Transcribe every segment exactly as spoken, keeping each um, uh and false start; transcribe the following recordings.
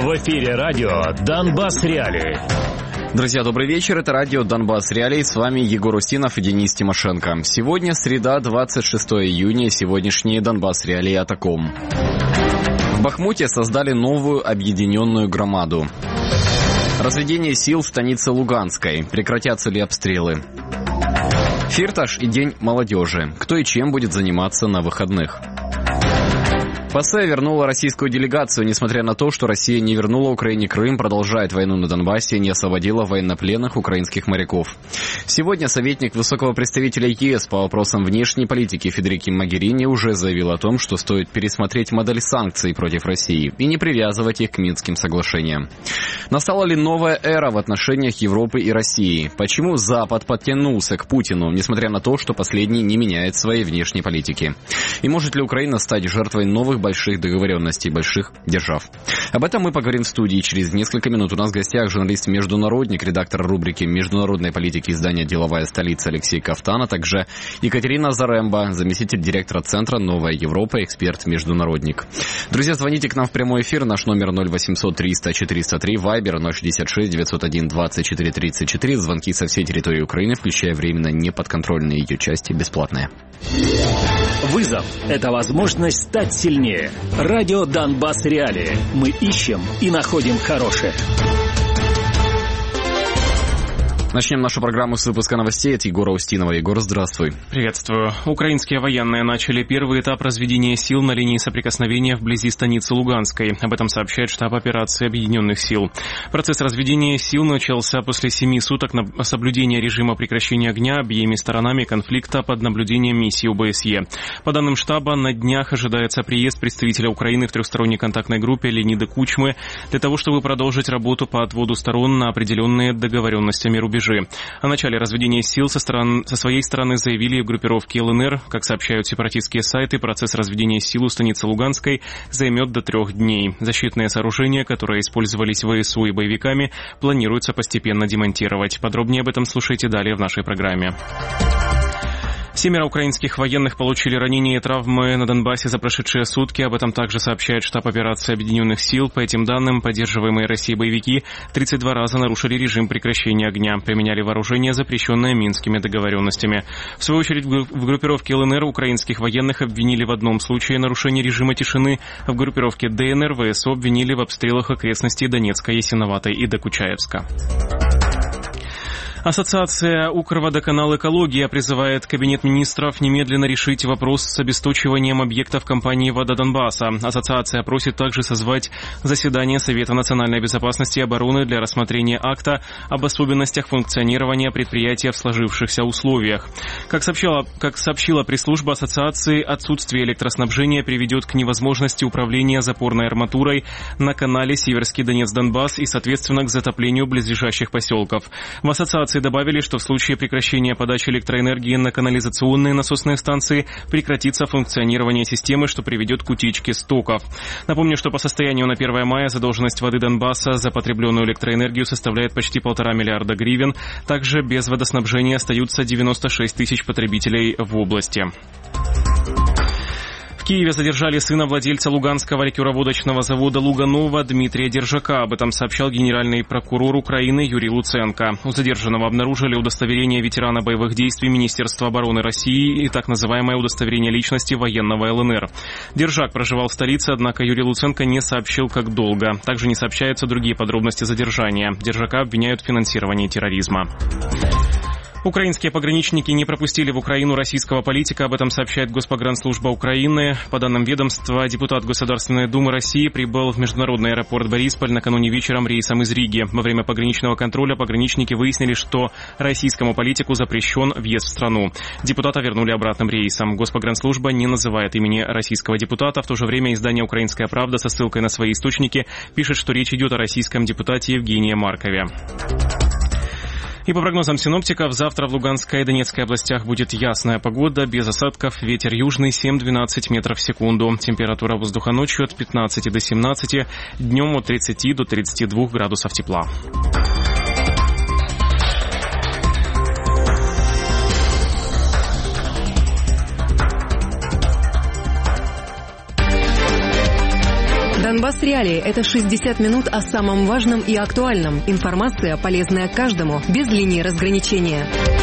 В эфире радио «Донбасс Реалии». Друзья, добрый вечер. Это радио «Донбасс Реалии». С вами Егор Устинов и Денис Тимошенко. Сегодня среда, двадцать шестого июня. Сегодняшние «Донбасс Реалии» о таком. В Бахмуте создали новую объединенную громаду. Разведение сил в станице Луганской. Прекратятся ли обстрелы? Фирташ и День молодежи. Кто и чем будет заниматься на выходных? ПАСЕ вернула российскую делегацию, несмотря на то, что Россия не вернула Украине Крым, продолжает войну на Донбассе и не освободила военнопленных украинских моряков. Сегодня советник высокого представителя ЕС по вопросам внешней политики Федерика Могерини уже заявил о том, что стоит пересмотреть модель санкций против России и не привязывать их к Минским соглашениям. Настала ли новая эра в отношениях Европы и России? Почему Запад подтянулся к Путину, несмотря на то, что последний не меняет своей внешней политики? И может ли Украина стать жертвой новых больших договоренностей больших держав? Об этом мы поговорим в студии через несколько минут. У нас в гостях журналист-международник, редактор рубрики международной политики издания «Деловая столица» Алексей Кафтан, а также Екатерина Заремба, заместитель директора Центра «Новая Европа», эксперт-международник. Друзья, звоните к нам в прямой эфир. Наш номер ноль восемьсот триста четыреста три, вайбер ноль шестьдесят шесть девятьсот один двадцать четыре тридцать четыре. Звонки со всей территории Украины, включая временно неподконтрольные ее части, бесплатные. Вызов – это возможность стать сильнее. Радио «Донбасс Реалии». Мы ищем и находим хорошее. Начнем нашу программу с выпуска новостей от Егора Устинова. Егор, здравствуй. Приветствую. Украинские военные начали первый этап разведения сил на линии соприкосновения вблизи станицы Луганской. Об этом сообщает штаб операции Объединенных сил. Процесс разведения сил начался после семи суток на соблюдения режима прекращения огня обеими сторонами конфликта под наблюдением миссии ОБСЕ. По данным штаба, на днях ожидается приезд представителя Украины в трехсторонней контактной группе Леонида Кучмы для того, чтобы продолжить работу по отводу сторон на определенные договоренностями рубежи. О начале разведения сил со, сторон, со своей стороны заявили в группировке ЛНР. Как сообщают сепаратистские сайты, процесс разведения сил у станицы Луганской займет до трех дней. Защитные сооружения, которые использовались ВСУ и боевиками, планируется постепенно демонтировать. Подробнее об этом слушайте далее в нашей программе. Семеро украинских военных получили ранения и травмы на Донбассе за прошедшие сутки. Об этом также сообщает штаб операции Объединенных сил. По этим данным, поддерживаемые Россией боевики тридцать два раза нарушили режим прекращения огня, применяли вооружение, запрещенное Минскими договоренностями. В свою очередь, в группировке ЛНР украинских военных обвинили в одном случае нарушения режима тишины, а в группировке ДНР ВСУ обвинили в обстрелах окрестностей Донецка, Ясиноватой и Докучаевска. Ассоциация «Укрводоканал Экология» призывает Кабинет министров немедленно решить вопрос с обесточиванием объектов компании «Вода Донбасса». Ассоциация просит также созвать заседание Совета национальной безопасности и обороны для рассмотрения акта об особенностях функционирования предприятия в сложившихся условиях. Как сообщила, как сообщила пресс-служба ассоциации, отсутствие электроснабжения приведет к невозможности управления запорной арматурой на канале Северский Донец-Донбасс и, соответственно, к затоплению близлежащих поселков. В ассоциации добавили, что в случае прекращения подачи электроэнергии на канализационные насосные станции прекратится функционирование системы, что приведет к утечке стоков. Напомню, что по состоянию на первое мая задолженность воды Донбасса за потребленную электроэнергию составляет почти полтора миллиарда гривен. Также без водоснабжения остаются девяносто шесть тысяч потребителей в области. В Киеве задержали сына владельца Луганского ликероводочного завода «Луганова» Дмитрия Держака. Об этом сообщал генеральный прокурор Украины Юрий Луценко. У задержанного обнаружили удостоверение ветерана боевых действий Министерства обороны России и так называемое удостоверение личности военного ЛНР. Держак проживал в столице, однако Юрий Луценко не сообщил, как долго. Также не сообщаются другие подробности задержания. Держака обвиняют в финансировании терроризма. Украинские пограничники не пропустили в Украину российского политика, об этом сообщает Госпогранслужба Украины. По данным ведомства, депутат Государственной Думы России прибыл в международный аэропорт Борисполь накануне вечером рейсом из Риги. Во время пограничного контроля пограничники выяснили, что российскому политику запрещен въезд в страну. Депутата вернули обратным рейсом. Госпогранслужба не называет имени российского депутата. В то же время издание «Украинская правда» со ссылкой на свои источники пишет, что речь идет о российском депутате Евгении Маркове. И по прогнозам синоптиков, завтра в Луганской и Донецкой областях будет ясная погода, без осадков, ветер южный семь-двенадцать метров в секунду. Температура воздуха ночью от пятнадцати до семнадцати, днем от тридцати до тридцати двух градусов тепла. Донбасс Реалии – это шестьдесят минут о самом важном и актуальном. Информация, полезная каждому, без линии разграничения.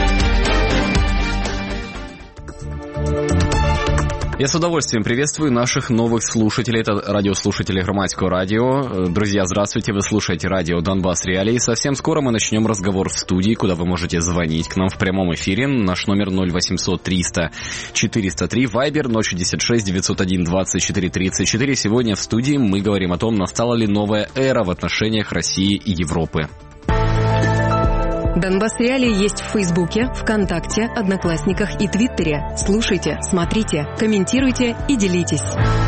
Я с удовольствием приветствую наших новых слушателей. Это радиослушатели Громадского радио. Друзья, здравствуйте, вы слушаете радио Донбасс Реалии. Совсем скоро мы начнем разговор в студии, куда вы можете звонить к нам в прямом эфире. Наш номер ноль восемьсот триста четыреста три, вайбер ноль шестьдесят шесть девятьсот один двадцать четыре тридцать четыре. Сегодня в студии мы говорим о том, настала ли новая эра в отношениях России и Европы. Донбасс Реалии есть в Фейсбуке, ВКонтакте, Одноклассниках и Твиттере. Слушайте, смотрите, комментируйте и делитесь.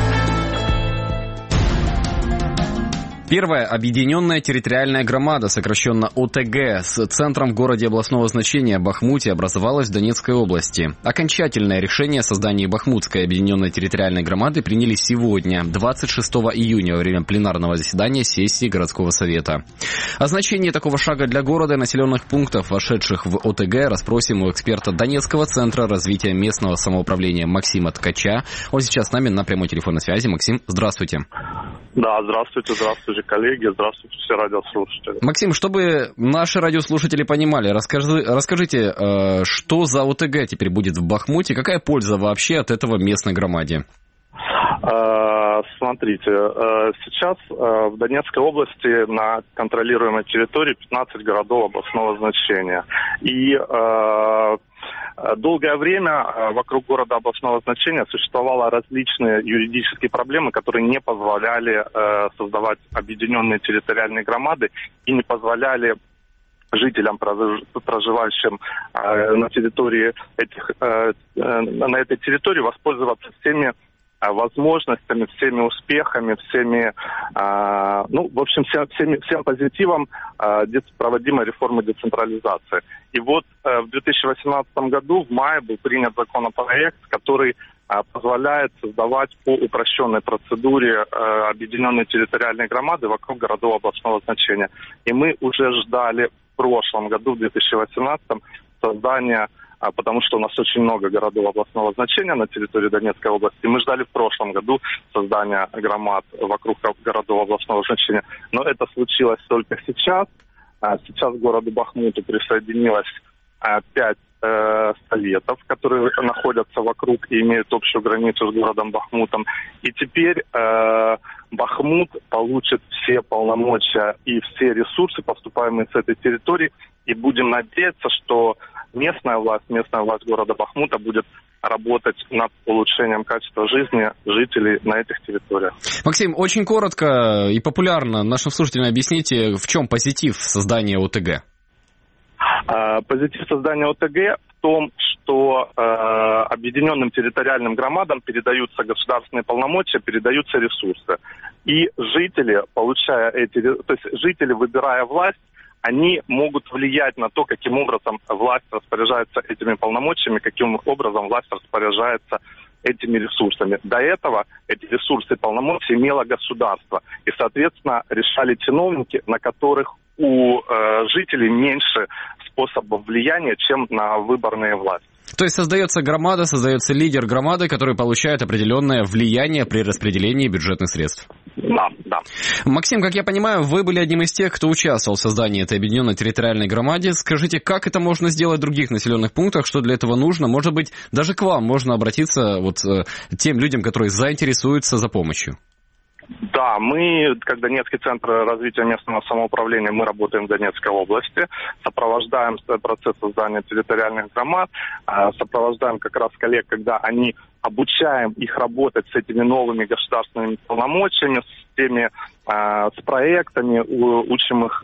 Первая объединенная территориальная громада, сокращенно о тэ гэ, с центром в городе областного значения Бахмуте образовалась в Донецкой области. Окончательное решение о создании Бахмутской объединенной территориальной громады приняли сегодня, двадцать шестого июня, во время пленарного заседания сессии городского совета. О значении такого шага для города и населенных пунктов, вошедших в о тэ гэ, расспросим у эксперта Донецкого центра развития местного самоуправления Максима Ткача. Он сейчас с нами на прямой телефонной связи. Максим, здравствуйте. Да, здравствуйте, здравствуйте, коллеги, здравствуйте все радиослушатели. Максим, чтобы наши радиослушатели понимали, расскажи, расскажите, что за о тэ гэ теперь будет в Бахмуте, какая польза вообще от этого местной громаде? Смотрите, сейчас в Донецкой области на контролируемой территории пятнадцать городов областного значения. И долгое время вокруг города областного значения существовали различные юридические проблемы, которые не позволяли создавать объединенные территориальные громады и не позволяли жителям, проживающим на территории этих, на этой территории, воспользоваться всеми возможностями, всеми успехами, всеми, э, ну, в общем, всем, всеми, всем позитивом э, проводимой реформы децентрализации. И вот э, в две тысячи восемнадцатом году в мае был принят законопроект, который э, позволяет создавать по упрощенной процедуре э, объединенные территориальные громады вокруг городов областного значения. И мы уже ждали в прошлом году, в две тысячи восемнадцатом, создания, потому что у нас очень много городов областного значения на территории Донецкой области. Мы ждали в прошлом году создания громад вокруг городов областного значения. Но это случилось только сейчас. Сейчас к городу Бахмуту присоединилось пять э, советов, которые находятся вокруг и имеют общую границу с городом Бахмутом. И теперь э, Бахмут получит все полномочия и все ресурсы, поступаемые с этой территории. И будем надеяться, что местная власть, местная власть города Бахмута будет работать над улучшением качества жизни жителей на этих территориях. Максим, очень коротко и популярно нашим слушателям объясните, в чем позитив создания о тэ гэ? А, позитив создания о тэ гэ в том, что э, объединенным территориальным громадам передаются государственные полномочия, передаются ресурсы. И жители, получая эти, то есть жители, выбирая власть, они могут влиять на то, каким образом власть распоряжается этими полномочиями, каким образом власть распоряжается этими ресурсами. До этого эти ресурсы и полномочия имело государство. И, соответственно, решали чиновники, на которых у э, жителей меньше способов влияния, чем на выборные власти. То есть создается громада, создается лидер громады, который получает определенное влияние при распределении бюджетных средств. Да, да. Максим, как я понимаю, вы были одним из тех, кто участвовал в создании этой объединенной территориальной громады. Скажите, как это можно сделать в других населенных пунктах, что для этого нужно? Может быть, даже к вам можно обратиться вот э, тем людям, которые заинтересуются за помощью? Да, мы, как Донецкий центр развития местного самоуправления, мы работаем в Донецкой области, сопровождаем процесс создания территориальных громад, сопровождаем как раз коллег, когда они обучаем их работать с этими новыми государственными полномочиями, с теми, с проектами, учим их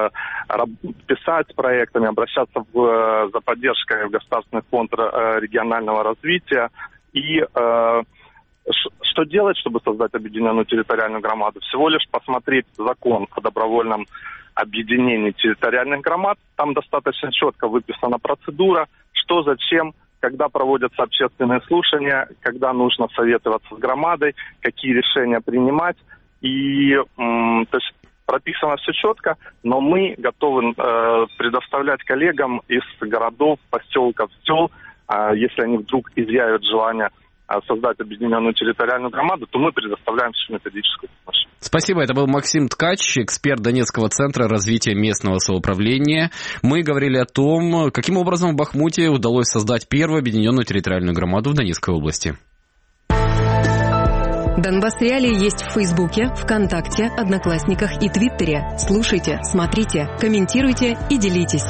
писать с проектами, обращаться в, за поддержкой в Государственный фонд регионального развития. И что делать, чтобы создать объединенную территориальную громаду? Всего лишь посмотреть закон о добровольном объединении территориальных громад. Там достаточно четко выписана процедура, что, зачем, когда проводятся общественные слушания, когда нужно советоваться с громадой, какие решения принимать. И м, то есть прописано все четко, но мы готовы э, предоставлять коллегам из городов, поселков, сел, э, если они вдруг изъявят желание создать объединенную территориальную громаду, то мы предоставляем всю методическую помощь. Спасибо. Это был Максим Ткач, эксперт Донецкого центра развития местного самоуправления. Мы говорили о том, каким образом в Бахмуте удалось создать первую объединенную территориальную громаду в Донецкой области. Донбасс Реалии есть в Фейсбуке, ВКонтакте, Одноклассниках и Твиттере. Слушайте, смотрите, комментируйте и делитесь.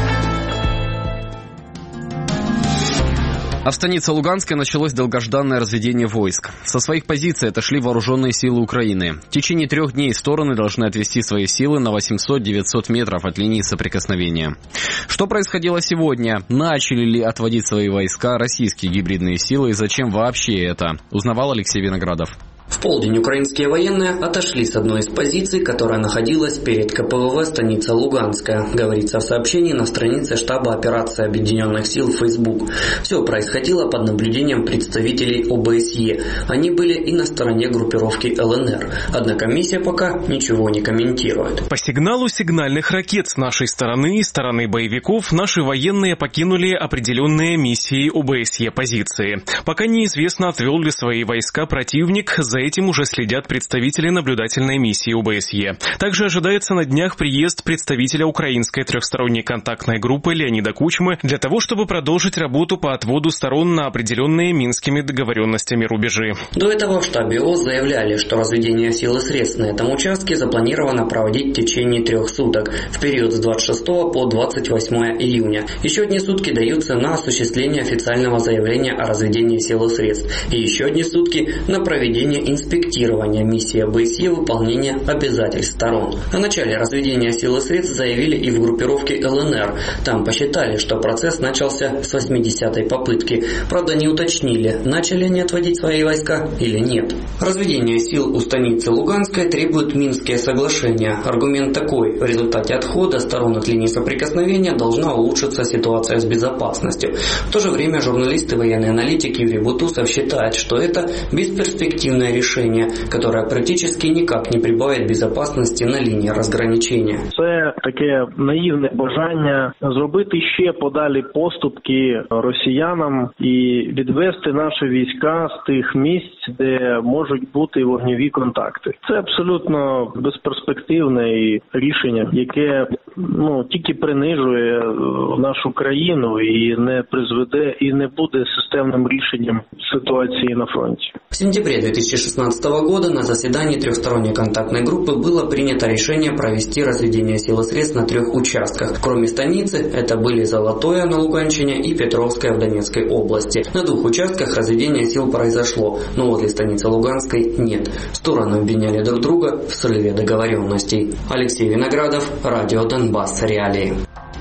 А в станице Луганской началось долгожданное разведение войск. Со своих позиций отошли вооруженные силы Украины. В течение трех дней стороны должны отвести свои силы на восемьсот-девятьсот метров от линии соприкосновения. Что происходило сегодня? Начали ли отводить свои войска российские гибридные силы и зачем вообще это? Узнавал Алексей Виноградов. В полдень украинские военные отошли с одной из позиций, которая находилась перед ка пэ вэ вэ станица Луганская, говорится в сообщении на странице штаба операции Объединенных сил в Facebook. Все происходило под наблюдением представителей о бэ эс е. Они были и на стороне группировки эл эн эр. Однако миссия пока ничего не комментирует. По сигналу сигнальных ракет с нашей стороны и стороны боевиков наши военные покинули определенные миссии о бэ эс е позиции. Пока неизвестно, отвел ли свои войска противник. За этим уже следят представители наблюдательной миссии о бэ эс е. Также ожидается на днях приезд представителя украинской трехсторонней контактной группы Леонида Кучмы для того, чтобы продолжить работу по отводу сторон на определенные минскими договоренностями рубежи. До этого в штабе ООС заявляли, что разведение сил и средств на этом участке запланировано проводить в течение трех суток, в период с двадцать шестого по двадцать восьмое июня. Еще одни сутки даются на осуществление официального заявления о разведении сил и средств. И еще одни сутки на проведение инспектирования миссии бэ эс е выполнения обязательств сторон. О начале разведения сил и средств заявили и в группировке эл эн эр. Там посчитали, что процесс начался с восьмидесятой попытки. Правда, не уточнили, начали они отводить свои войска или нет. Разведение сил у станицы Луганской требует Минские соглашения. Аргумент такой: в результате отхода сторон от линии соприкосновения должна улучшиться ситуация с безопасностью. В то же время журналист и военный аналитик Юрий Бутусов считает, что это бесперспективное решение, которое практически никак не прибавит безопасности на лінії розграничення. Це таке наївне бажання зробити ще подалі поступки росіянам і відвести наші війська з тих місць, де можуть бути вогневі контакти. Це абсолютно безперспективне рішення, яке ну тільки принижує нашу країну і не призведе і не буде системним рішенням ситуації на фронті. В сентябре две тысячи шестнадцатого года на заседании трехсторонней контактной группы было принято решение провести разведение сил и средств на трех участках. Кроме станицы, это были Золотое на Луганщине и Петровское в Донецкой области. На двух участках разведение сил произошло, но возле станицы Луганской нет. Стороны обвиняли друг друга в срыве договоренностей. Алексей Виноградов, радио Донбасс Реалии.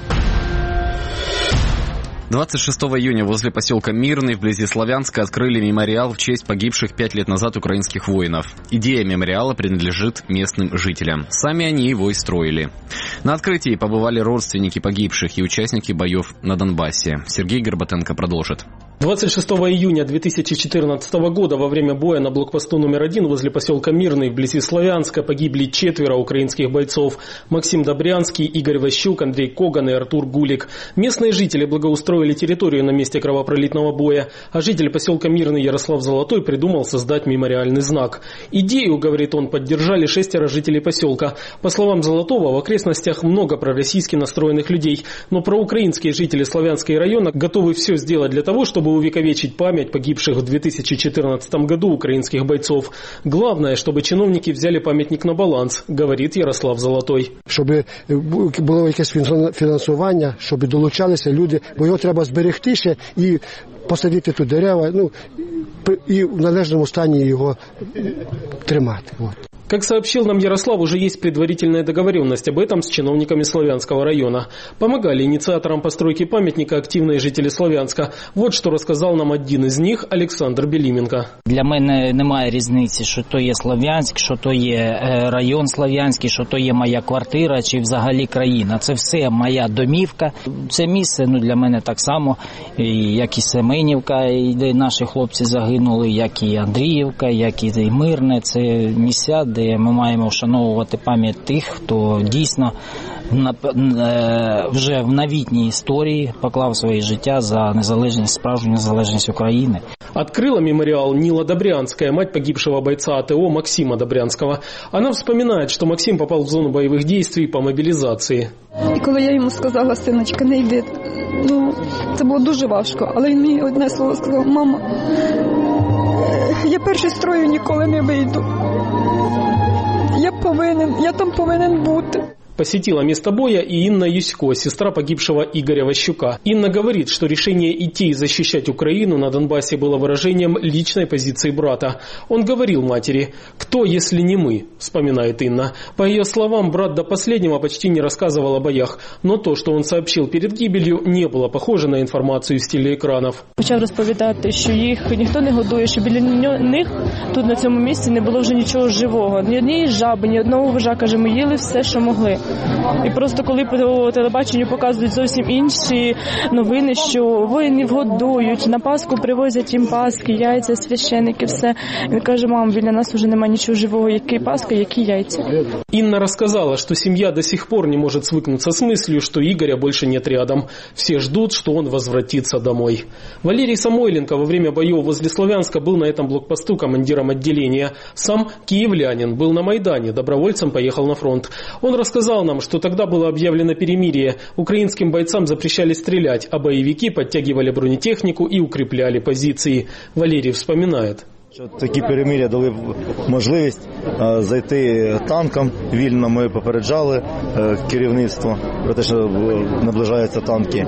двадцать шестого июня возле поселка Мирный вблизи Славянска открыли мемориал в честь погибших пять лет назад украинских воинов. Идея мемориала принадлежит местным жителям. Сами они его и строили. На открытии побывали родственники погибших и участники боев на Донбассе. Сергей Горбатенко продолжит. двадцать шестого июня две тысячи четырнадцатого года во время боя на блокпосту номер один возле поселка Мирный вблизи Славянска погибли четверо украинских бойцов: Максим Добрянский, Игорь Ващук, Андрей Коган и Артур Гулик. Местные жители благоустроили территорию на месте кровопролитного боя, а житель поселка Мирный Ярослав Золотой придумал создать мемориальный знак. Идею, говорит он, поддержали шестеро жителей поселка. По словам Золотого, в окрестностях много пророссийски настроенных людей, но проукраинские жители Славянского района готовы все сделать для того, чтобы увековечить память погибших в две тысячи четырнадцатом году украинских бойцов. Главное, чтобы чиновники взяли памятник на баланс, говорит Ярослав Золотой. Щоб було якесь фінансування, щоб долучалися люди, бо його треба зберегти ще і посадити тут дерева, ну, і в належному стані його тримати. Вот. Как сообщил нам Ярослав, уже есть предварительная договоренность об этом с чиновниками Славянского района. Помогали инициаторам постройки памятника активные жители Славянска. Вот что рассказал нам один из них, Олександр Беліменко. Для мене немає різниці, що то є Слов'янськ, що то є район Слов'янський, що то є моя квартира чи взагалі країна. Це все моя домівка. Це місце ну, для мене так само, як і саме Семенівка, де наші хлопці загинули, як і Андріївка, як і Мирне. Це місця, де ми маємо вшановувати пам'ять тих, хто дійсно вже в новітній історії поклав своє життя за незалежність, справжню незалежність України. Открыла мемориал Нила Добрянская, мать погибшего бойца АТО Максима Добрянского. Она вспоминает, что Максим попал в зону боевых действий по мобилизации. І коли я йому сказала: синочка, не йди, ну, це було дуже важко. Але він мені одне слово сказав: мама, я перший з строю ніколи не вийду. Я повинен, я там повинен бути. Посетила место боя и Инна Юсько, сестра погибшего Игоря Ващука. Инна говорит, что решение идти и защищать Украину на Донбассе было выражением личной позиции брата. Он говорил матери: «Кто, если не мы?» – вспоминает Инна. По ее словам, брат до последнего почти не рассказывал о боях, но то, что он сообщил перед гибелью, не было похоже на информацию с телеэкранов. Почав розповідати, що їх ніхто не годує, що біля них тут на цьому місці не було вже нічого живого. Ні однієї жаби, ні одного вужа, каже, ми їли все, що могли. І просто коли по телебаченню показують зовсім інші новини, що воїнів годують, на Пасху привозять їм паски, яйця, священники, все. Він каже: мам, біля нас вже немає нічого живого, які паски, які яйця. Инна рассказала, что семья до сих пор не может свыкнуться с мыслью, что Игоря больше нет рядом. Все ждут, что он возвратится домой. Валерий Самойленко во время боев возле Славянска был на этом блокпосту командиром отделения. Сам киевлянин, был на Майдане, добровольцем поехал на фронт. Он рассказал нам, что тогда было объявлено перемирие. Украинским бойцам запрещали стрелять, а боевики подтягивали бронетехнику и укрепляли позиции. Валерий вспоминает. Такі перемир'я дали можливість зайти танкам вільно. Ми попереджали керівництво про те, що наближаються танки.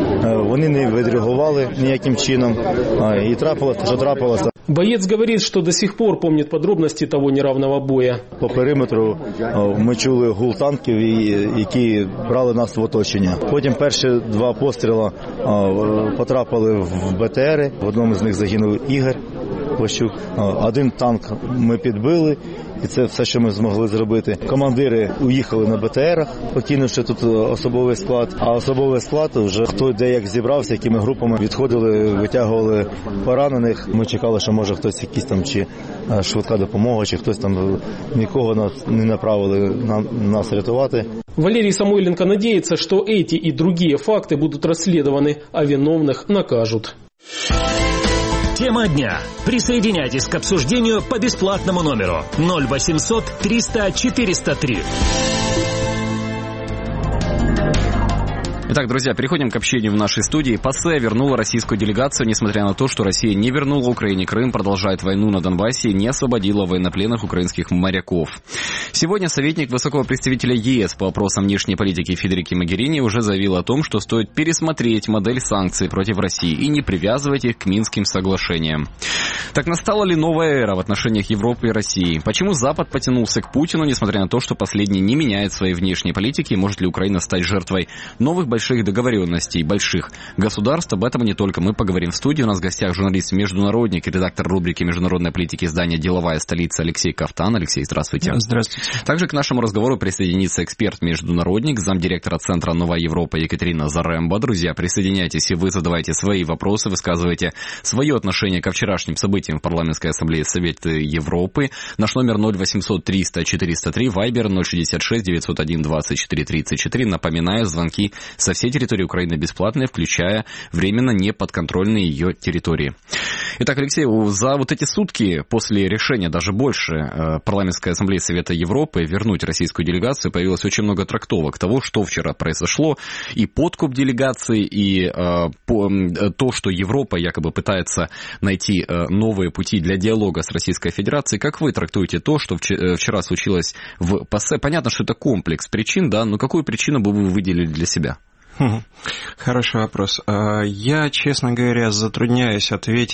Вони не відреагували ніяким чином. І трапилося, що трапилося. Боец говорит, что до сих пор помнит подробности того неравного боя. По периметру ми чули гул танків, які брали нас в оточення. Потім перші два постріли потрапили в БТРи. В одному з них загинув Ігор Ващук. Один танк ми підбили, і це все, що ми змогли зробити. Командири уїхали на БТРах, покинувши тут особовий склад. А особовий склад вже хто де як зібрався, якими групами відходили, витягували поранених. Ми чекали, що може хтось якийсь там чи швидка допомога, чи хтось там, нікого нас не направили нам, нас рятувати. Валерий Самойленко надеется, что эти и другие факты будут расследованы, а виновных накажут. Тема дня. Присоединяйтесь к обсуждению по бесплатному номеру ноль восемьсот триста четыреста три. Итак, друзья, переходим к общению в нашей студии. ПАСЕ вернула российскую делегацию, несмотря на то, что Россия не вернула Украине Крым, продолжает войну на Донбассе и не освободила военнопленных украинских моряков. Сегодня советник высокого представителя ЕС по вопросам внешней политики Федерики Могерини уже заявил о том, что стоит пересмотреть модель санкций против России и не привязывать их к Минским соглашениям. Так настала ли новая эра в отношениях Европы и России? Почему Запад потянулся к Путину, несмотря на то, что последний не меняет своей внешней политики, и может ли Украина стать жертвой новых больших договоренностей больших государств? Об этом не только мы поговорим в студии. У нас в гостях журналист-международник и редактор рубрики международной политики издания «Деловая столица» Алексей Ковтан. Алексей, здравствуйте. Здравствуйте. Также к нашему разговору присоединится эксперт-международник, замдиректора Центра «Новая Европа» Екатерина Заремба. Друзья, присоединяйтесь, и вы задавайте свои вопросы, высказывайте свое отношение ко вчерашним событиям в парламентской ассамблее Совета Европы. Наш номер ноль восемьсот триста четыреста три, вайбер ноль шестьдесят шесть девятьсот один двадцать четыре тридцать четыре. Напоминаю, звонки со всей территории Украины бесплатные, включая временно неподконтрольные ее территории. Итак, Алексей, за вот эти сутки после решения, даже больше, парламентской ассамблеи Совета Европы вернуть российскую делегацию, появилось очень много трактовок того, что вчера произошло. И подкуп делегации, и э, по, то, что Европа якобы пытается найти э, новые пути для диалога с Российской Федерацией. Как вы трактуете то, что вчера случилось в ПАСЕ? Понятно, что это комплекс причин, да, но какую причину бы вы выделили для себя? Хороший вопрос. Я, честно говоря, затрудняюсь ответить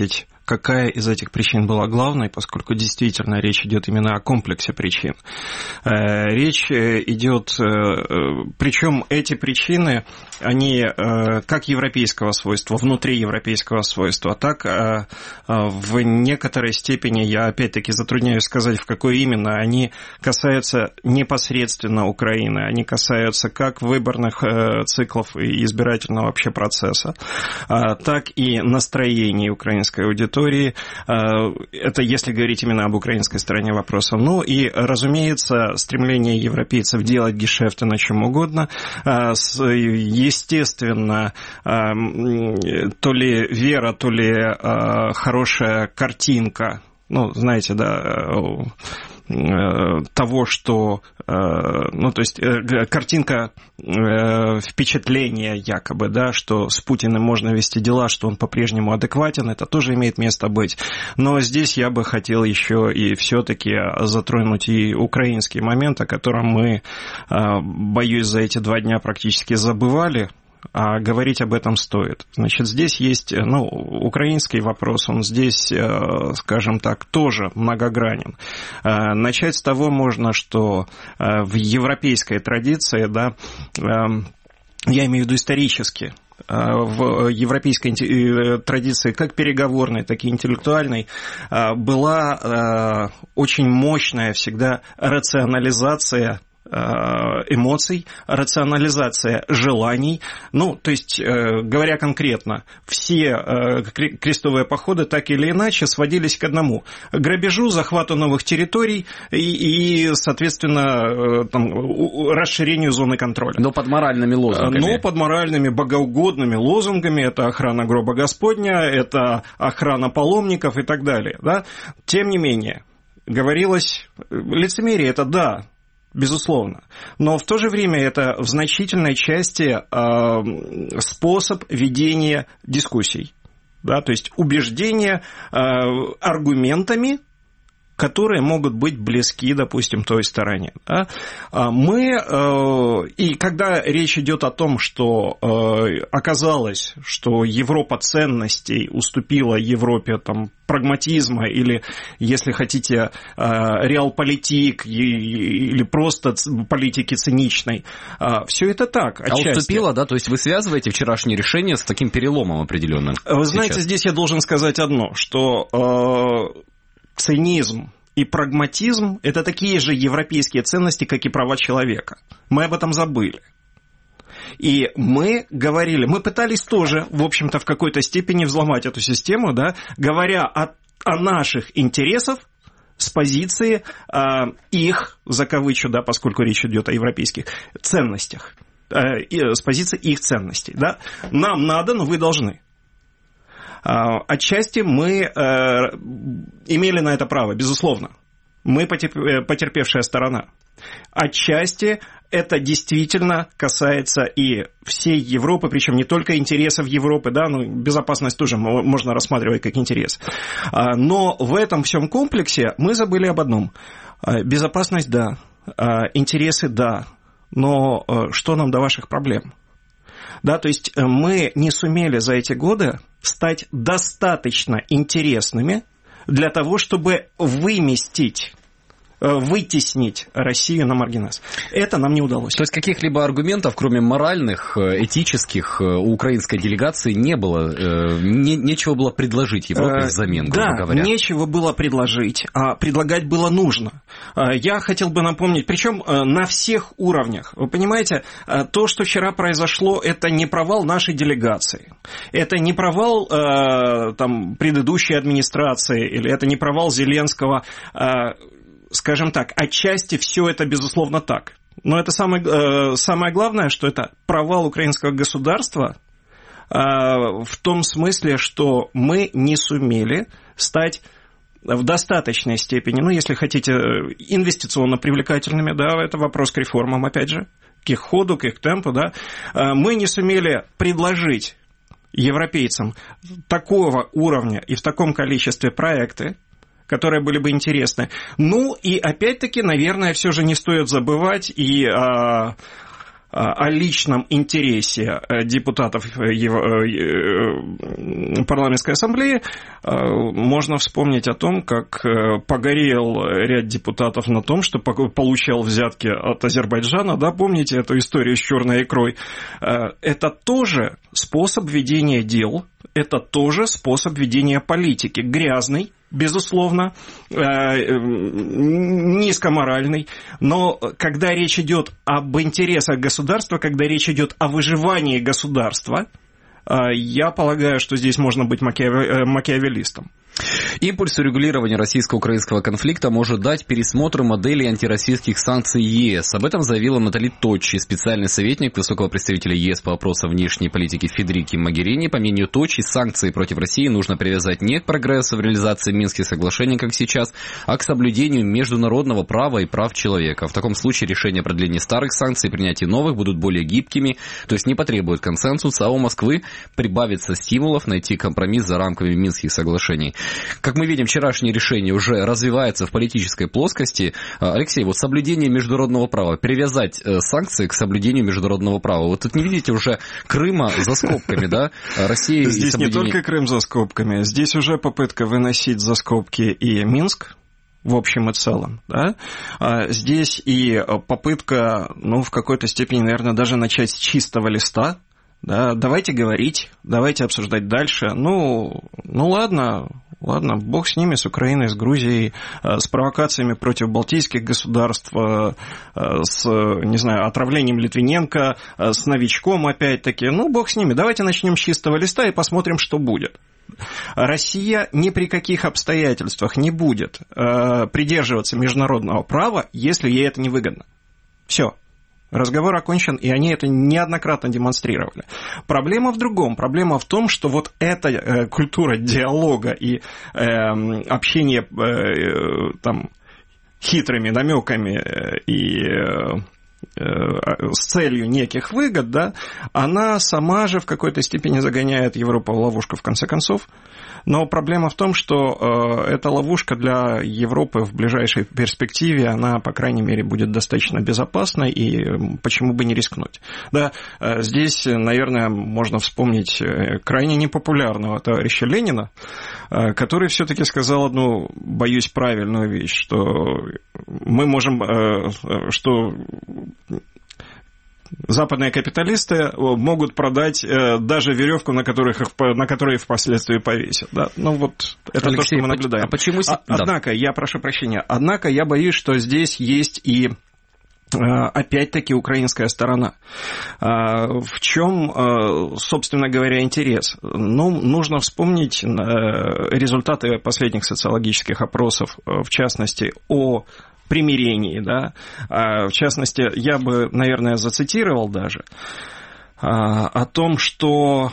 какая из этих причин была главной, поскольку действительно речь идет именно о комплексе причин. Речь идет, причем эти причины, они как европейского свойства, внутриевропейского свойства, так в некоторой степени, я опять-таки затрудняюсь сказать, в какой именно, они касаются непосредственно Украины, они касаются как выборных циклов и избирательного вообще процесса, так и настроений украинской аудитории. Это если говорить именно об украинской стороне вопроса. Ну и, разумеется, стремление европейцев делать гешефты на чем угодно. Естественно, то ли вера, то ли хорошая картинка, ну, знаете, да, того, что, ну, то есть картинка впечатления якобы, да, что с Путиным можно вести дела, что он по-прежнему адекватен, это тоже имеет место быть. Но здесь я бы хотел еще и все-таки затронуть и украинский момент, о котором мы, боюсь, за эти два дня практически забывали. А говорить об этом стоит. Значит, здесь есть, ну, украинский вопрос, он здесь, скажем так, тоже многогранен. Начать с того можно, что в европейской традиции, да, я имею в виду исторически, в европейской традиции, как переговорной, так и интеллектуальной, была очень мощная всегда рационализация эмоций, рационализация желаний. Ну, то есть, говоря конкретно, все крестовые походы так или иначе сводились к одному – грабежу, захвату новых территорий и, и соответственно, там, расширению зоны контроля. Но под моральными лозунгами. Но под моральными, богоугодными лозунгами. Это охрана гроба Господня, это охрана паломников и так далее. Да? Тем не менее, говорилось, лицемерие – это да, безусловно. Но в то же время это в значительной части э, способ ведения дискуссий. Да, то есть убеждение э, аргументами, которые могут быть близки, допустим, той стороне. Да? Мы, и когда речь идет о том, что оказалось, что Европа ценностей уступила Европе там, прагматизма или, если хотите, реалполитик или просто политики циничной, все это так, отчасти. А уступила, да? То есть вы связываете вчерашнее решение с таким переломом определенным? Вы знаете, сейчас? Здесь я должен сказать одно, что цинизм и прагматизм – это такие же европейские ценности, как и права человека. Мы об этом забыли. И мы говорили, мы пытались тоже, в общем-то, в какой-то степени взломать эту систему, да, говоря о, о наших интересах с позиции э, их, закавычу, да, поскольку речь идет о европейских ценностях, э, с позиции их ценностей. Да. Нам надо, но вы должны. Отчасти мы э, имели на это право, безусловно. Мы потерпевшая сторона. Отчасти это действительно касается и всей Европы, причем не только интересов Европы, да, ну, безопасность тоже можно рассматривать как интерес. Но в этом всем комплексе мы забыли об одном. Безопасность – да, интересы – да, но что нам до ваших проблем? Да, то есть мы не сумели за эти годы стать достаточно интересными для того, чтобы выместить, вытеснить Россию на маргинес. Это нам не удалось. То есть каких-либо аргументов, кроме моральных, этических, у украинской делегации не было, не, нечего было предложить Европе взамен, грубо да, говоря. Да, нечего было предложить, а предлагать было нужно. Я хотел бы напомнить, причем на всех уровнях. Вы понимаете, то, что вчера произошло, это не провал нашей делегации, это не провал там, предыдущей администрации, или это не провал Зеленского. Скажем так, отчасти все это, безусловно, так. Но это самое, самое главное, что это провал украинского государства в том смысле, что мы не сумели стать в достаточной степени, ну, если хотите, инвестиционно привлекательными, да, это вопрос к реформам, опять же, к их ходу, к их темпу, да, мы не сумели предложить европейцам такого уровня и в таком количестве проекты, которые были бы интересны. Ну, и опять-таки, наверное, все же не стоит забывать и о, о личном интересе депутатов парламентской ассамблеи, можно вспомнить о том, как погорел ряд депутатов на том, что получал взятки от Азербайджана, да, помните эту историю с черной икрой? Это тоже способ ведения дел, это тоже способ ведения политики, грязный, безусловно, низкоморальный, но когда речь идет об интересах государства, когда речь идет о выживании государства, я полагаю, что здесь можно быть макиавеллистом. Импульс урегулирования российско-украинского конфликта может дать пересмотр модели антироссийских санкций ЕС. Об этом заявила Натали Точи, специальный советник высокого представителя ЕС по вопросам внешней политики Федерики Могерини. По мнению Точи, санкции против России нужно привязать не к прогрессу в реализации Минских соглашений, как сейчас, а к соблюдению международного права и прав человека. В таком случае решения о продлении старых санкций и принятии новых будут более гибкими, то есть не потребуют консенсуса, а у Москвы прибавится стимулов найти компромисс за рамками Минских соглашений. Как мы видим, вчерашнее решение уже развивается в политической плоскости. Алексей, вот соблюдение международного права, привязать санкции к соблюдению международного права. Вот тут не видите уже Крыма за скобками, да? Россия здесь соблюдение... не только Крым за скобками, здесь уже попытка выносить за скобки и Минск, в общем и целом, да, здесь и попытка, ну, в какой-то степени, наверное, даже начать с чистого листа, да, давайте говорить, давайте обсуждать дальше, ну, ну ладно, ладно, бог с ними, с Украиной, с Грузией, с провокациями против балтийских государств, с, не знаю, отравлением Литвиненко, с новичком опять-таки, ну, бог с ними, давайте начнем с чистого листа и посмотрим, что будет. Россия ни при каких обстоятельствах не будет придерживаться международного права, если ей это невыгодно. Все. Разговор окончен, и они это неоднократно демонстрировали. Проблема в другом. Проблема в том, что вот эта э, культура диалога и э, общения э, там, хитрыми намеками и э, э, с целью неких выгод, да, она сама же в какой-то степени загоняет Европу в ловушку в конце концов. Но проблема в том, что э, эта ловушка для Европы в ближайшей перспективе, она, по крайней мере, будет достаточно безопасной, и э, почему бы не рискнуть. Да, э, здесь, наверное, можно вспомнить крайне непопулярного товарища Ленина, э, который все-таки сказал одну, боюсь, правильную вещь, что мы можем, э, что... западные капиталисты могут продать даже веревку, на, которых их, на которой их впоследствии повесят. Да? Ну вот это Алексей, то, что мы наблюдаем. А почему... а, да. Однако, я прошу прощения, однако я боюсь, что здесь есть и опять-таки украинская сторона. В чем, собственно говоря, интерес? Ну, нужно вспомнить результаты последних социологических опросов, в частности, о примирении, да, в частности, я бы, наверное, зацитировал даже о том, что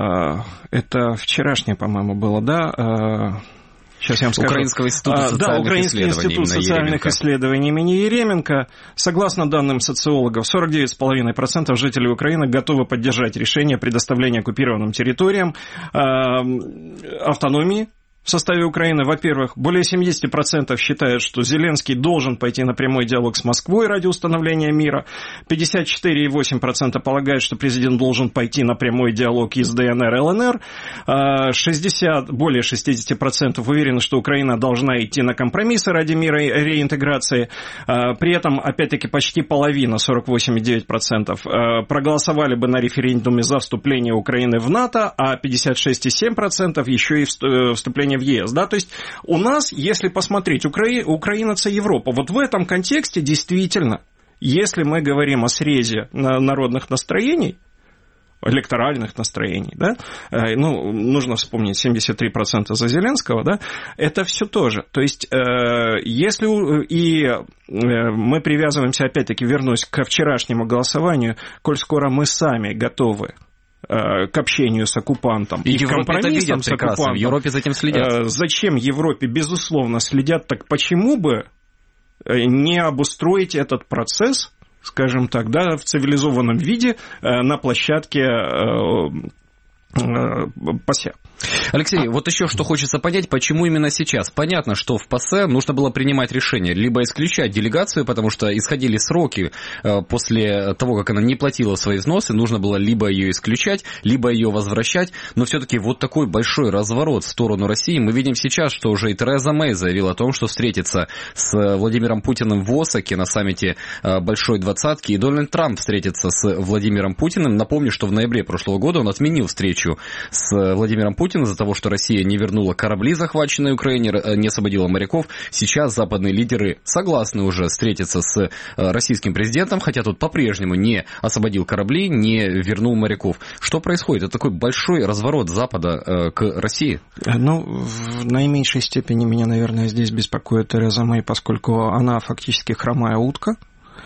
это вчерашнее, по-моему, было, да, сейчас я вам скажу. Украинского института социальных да, Украинский институт социальных исследований имени Еременко. Согласно данным социологов, сорок девять целых пять десятых процента жителей Украины готовы поддержать решение предоставления оккупированным территориям автономии в составе Украины. Во-первых, более семьдесят процентов считают, что Зеленский должен пойти на прямой диалог с Москвой ради установления мира. пятьдесят четыре целых восемь десятых процента полагают, что президент должен пойти на прямой диалог и с ДНР, ЛНР. шестьдесят, более шестьдесят процентов уверены, что Украина должна идти на компромиссы ради мира и реинтеграции. При этом, опять-таки, почти половина, сорок восемь целых девять десятых процента, проголосовали бы на референдуме за вступление Украины в НАТО, а пятьдесят шесть целых семь десятых процента еще и вступление в ЕС, да, то есть у нас, если посмотреть, Укра... Украина – это Европа, вот в этом контексте действительно, если мы говорим о срезе народных настроений, электоральных настроений, да, ну, нужно вспомнить семьдесят три процента за Зеленского, да, это все тоже, то есть если и мы привязываемся, опять-таки, вернусь к вчерашнему голосованию, коль скоро мы сами готовы к общению с оккупантом и, и к компромиссам с оккупантом. В Европе за этим следят. Зачем Европе, безусловно, следят? Так почему бы не обустроить этот процесс, скажем так, да, в цивилизованном виде на площадке ПАСЕ? Алексей, вот еще что хочется понять, почему именно сейчас? Понятно, что в ПАСЕ нужно было принимать решение, либо исключать делегацию, потому что исходили сроки после того, как она не платила свои взносы, нужно было либо ее исключать, либо ее возвращать, но все-таки вот такой большой разворот в сторону России мы видим сейчас, что уже и Тереза Мэй заявила о том, что встретится с Владимиром Путиным в Осаке на саммите Большой Двадцатки, и Дональд Трамп встретится с Владимиром Путиным. Напомню, что в ноябре прошлого года он отменил встречу с Владимиром Путиным из-за того, что Россия не вернула корабли, захваченные Украине, не освободила моряков. Сейчас западные лидеры согласны уже встретиться с российским президентом, хотя тот по-прежнему не освободил корабли, не вернул моряков. Что происходит? Это такой большой разворот Запада к России? Ну, в наименьшей степени меня, наверное, здесь беспокоит Тереза Мэй, поскольку она фактически хромая утка.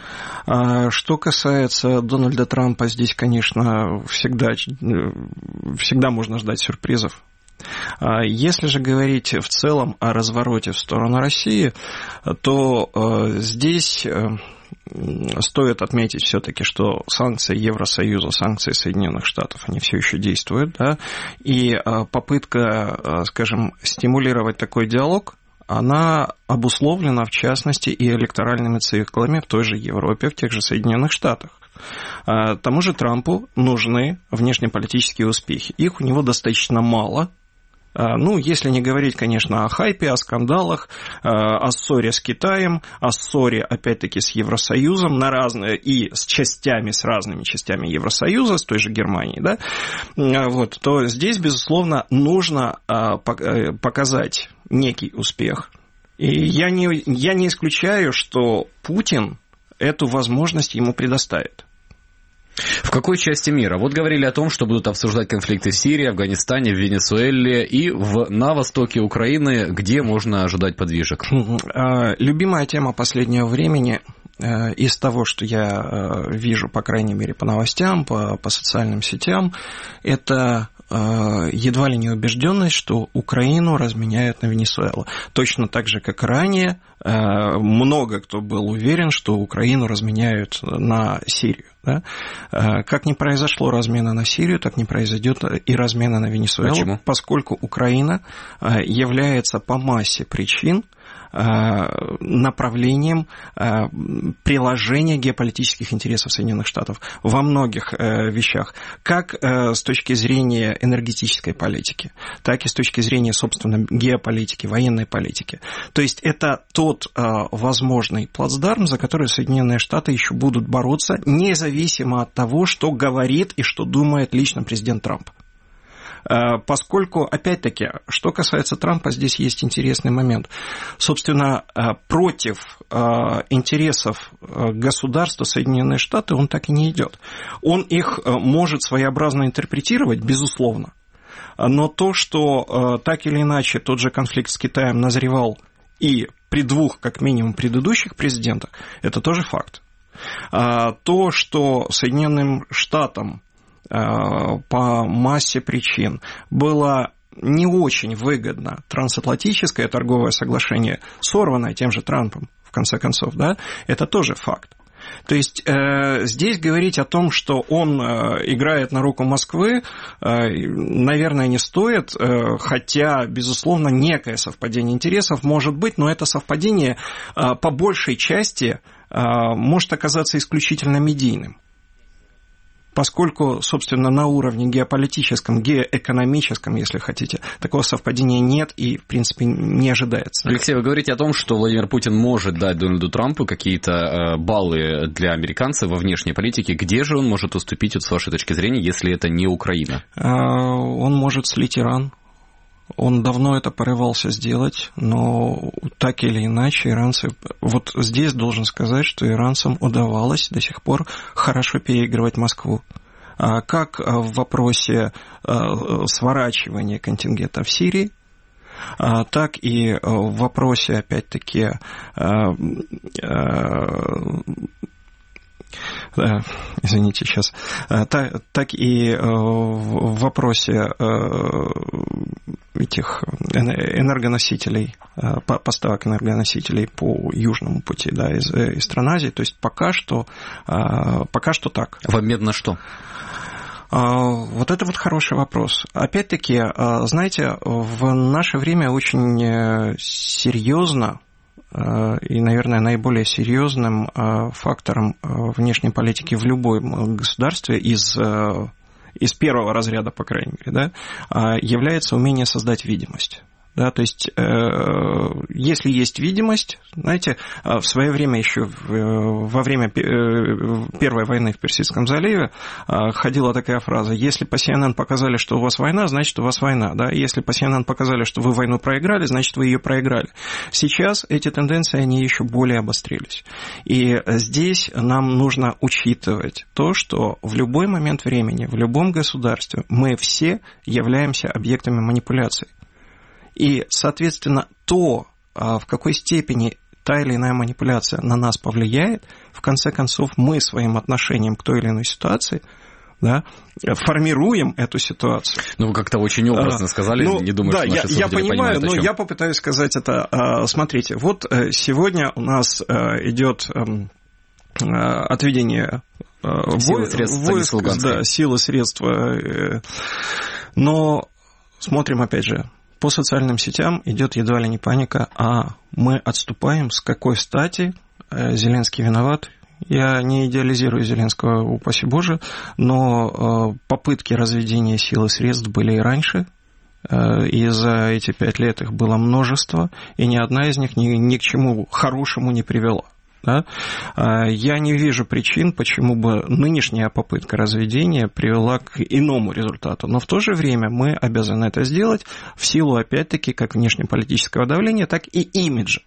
Что касается Дональда Трампа, здесь, конечно, всегда, всегда можно ждать сюрпризов. Если же говорить в целом о развороте в сторону России, то здесь стоит отметить все-таки, что санкции Евросоюза, санкции Соединенных Штатов, они все еще действуют, да, и попытка, скажем, стимулировать такой диалог, она обусловлена, в частности, и электоральными циклами в той же Европе, в тех же Соединенных Штатах. Тому же Трампу нужны внешнеполитические успехи. Их у него достаточно мало. Ну, если не говорить, конечно, о хайпе, о скандалах, о ссоре с Китаем, о ссоре, опять-таки, с Евросоюзом на разные, и с частями, с разными частями Евросоюза, с той же Германией, да, вот, то здесь, безусловно, нужно показать некий успех. И я не, я не исключаю, что Путин эту возможность ему предоставит. В какой части мира? Вот говорили о том, что будут обсуждать конфликты в Сирии, Афганистане, в Венесуэле и в, на востоке Украины, где можно ожидать подвижек. Любимая тема последнего времени из того, что я вижу, по крайней мере, по новостям, по, по социальным сетям, это едва ли не убежденность, что Украину разменяют на Венесуэлу. Точно так же, как ранее, много кто был уверен, что Украину разменяют на Сирию. Да? Как не произошло размена на Сирию, так не произойдет и размена на Венесуэлу. Почему? Поскольку Украина является по массе причин направлением приложения геополитических интересов Соединенных Штатов во многих вещах, как с точки зрения энергетической политики, так и с точки зрения, собственно, геополитики, военной политики. То есть это тот возможный плацдарм, за который Соединенные Штаты еще будут бороться, независимо от того, что говорит и что думает лично президент Трамп. Поскольку, опять-таки, что касается Трампа, здесь есть интересный момент. Собственно, против интересов государства Соединенные Штаты он так и не идет. Он их может своеобразно интерпретировать, безусловно. Но то, что так или иначе тот же конфликт с Китаем назревал и при двух, как минимум, предыдущих президентах, это тоже факт. То, что Соединенным Штатам по массе причин было не очень выгодно трансатлантическое торговое соглашение, сорванное тем же Трампом, в конце концов, да, это тоже факт. То есть э, здесь говорить о том, что он э, играет на руку Москвы, э, наверное, не стоит, э, хотя, безусловно, некое совпадение интересов может быть, но это совпадение э, по большей части э, может оказаться исключительно медийным. Поскольку, собственно, на уровне геополитическом, геоэкономическом, если хотите, такого совпадения нет и, в принципе, не ожидается. Алексей, вы говорите о том, что Владимир Путин может дать Дональду Трампу какие-то баллы для американцев во внешней политике. Где же он может уступить, вот, с вашей точки зрения, если это не Украина? Он может слить Иран. Он давно это порывался сделать, но так или иначе иранцы... Вот здесь должен сказать, что иранцам удавалось до сих пор хорошо переигрывать Москву. Как в вопросе сворачивания контингента в Сирии, так и в вопросе, опять-таки, извините, сейчас, так, так и в вопросе этих энергоносителей, поставок энергоносителей по южному пути, да, из, из стран Азии. То есть пока что, пока что так. В обмен на что? Вот это вот хороший вопрос. Опять-таки, знаете, в наше время очень серьезно и, наверное, наиболее серьезным фактором внешней политики в любом государстве из, из первого разряда, по крайней мере, да, является умение создать видимость. Да, то есть, э, если есть видимость, знаете, в свое время еще во время Первой войны в Персидском заливе ходила такая фраза: если по си эн эн показали, что у вас война, значит, у вас война. Да? Если по си эн эн показали, что вы войну проиграли, значит, вы ее проиграли. Сейчас эти тенденции, они еще более обострились. И здесь нам нужно учитывать то, что в любой момент времени, в любом государстве мы все являемся объектами манипуляций. И, соответственно, то, в какой степени та или иная манипуляция на нас повлияет, в конце концов, мы своим отношением к той или иной ситуации, да, формируем эту ситуацию. Ну, вы как-то очень образно сказали, ну, не думаю, да, что наши я, слушатели я понимаю, понимают, но я попытаюсь сказать это. Смотрите, вот сегодня у нас идет отведение силы средств войск, да, силы средства, но смотрим, опять же, по социальным сетям идет едва ли не паника, а мы отступаем, с какой стати, Зеленский виноват. Я не идеализирую Зеленского, упаси Боже, но попытки разведения сил и средств были и раньше, и за эти пять лет их было множество, и ни одна из них ни, ни к чему хорошему не привела. Да? Я не вижу причин, почему бы нынешняя попытка разведения привела к иному результату. Но в то же время мы обязаны это сделать в силу, опять-таки, как внешнеполитического давления, так и имиджа.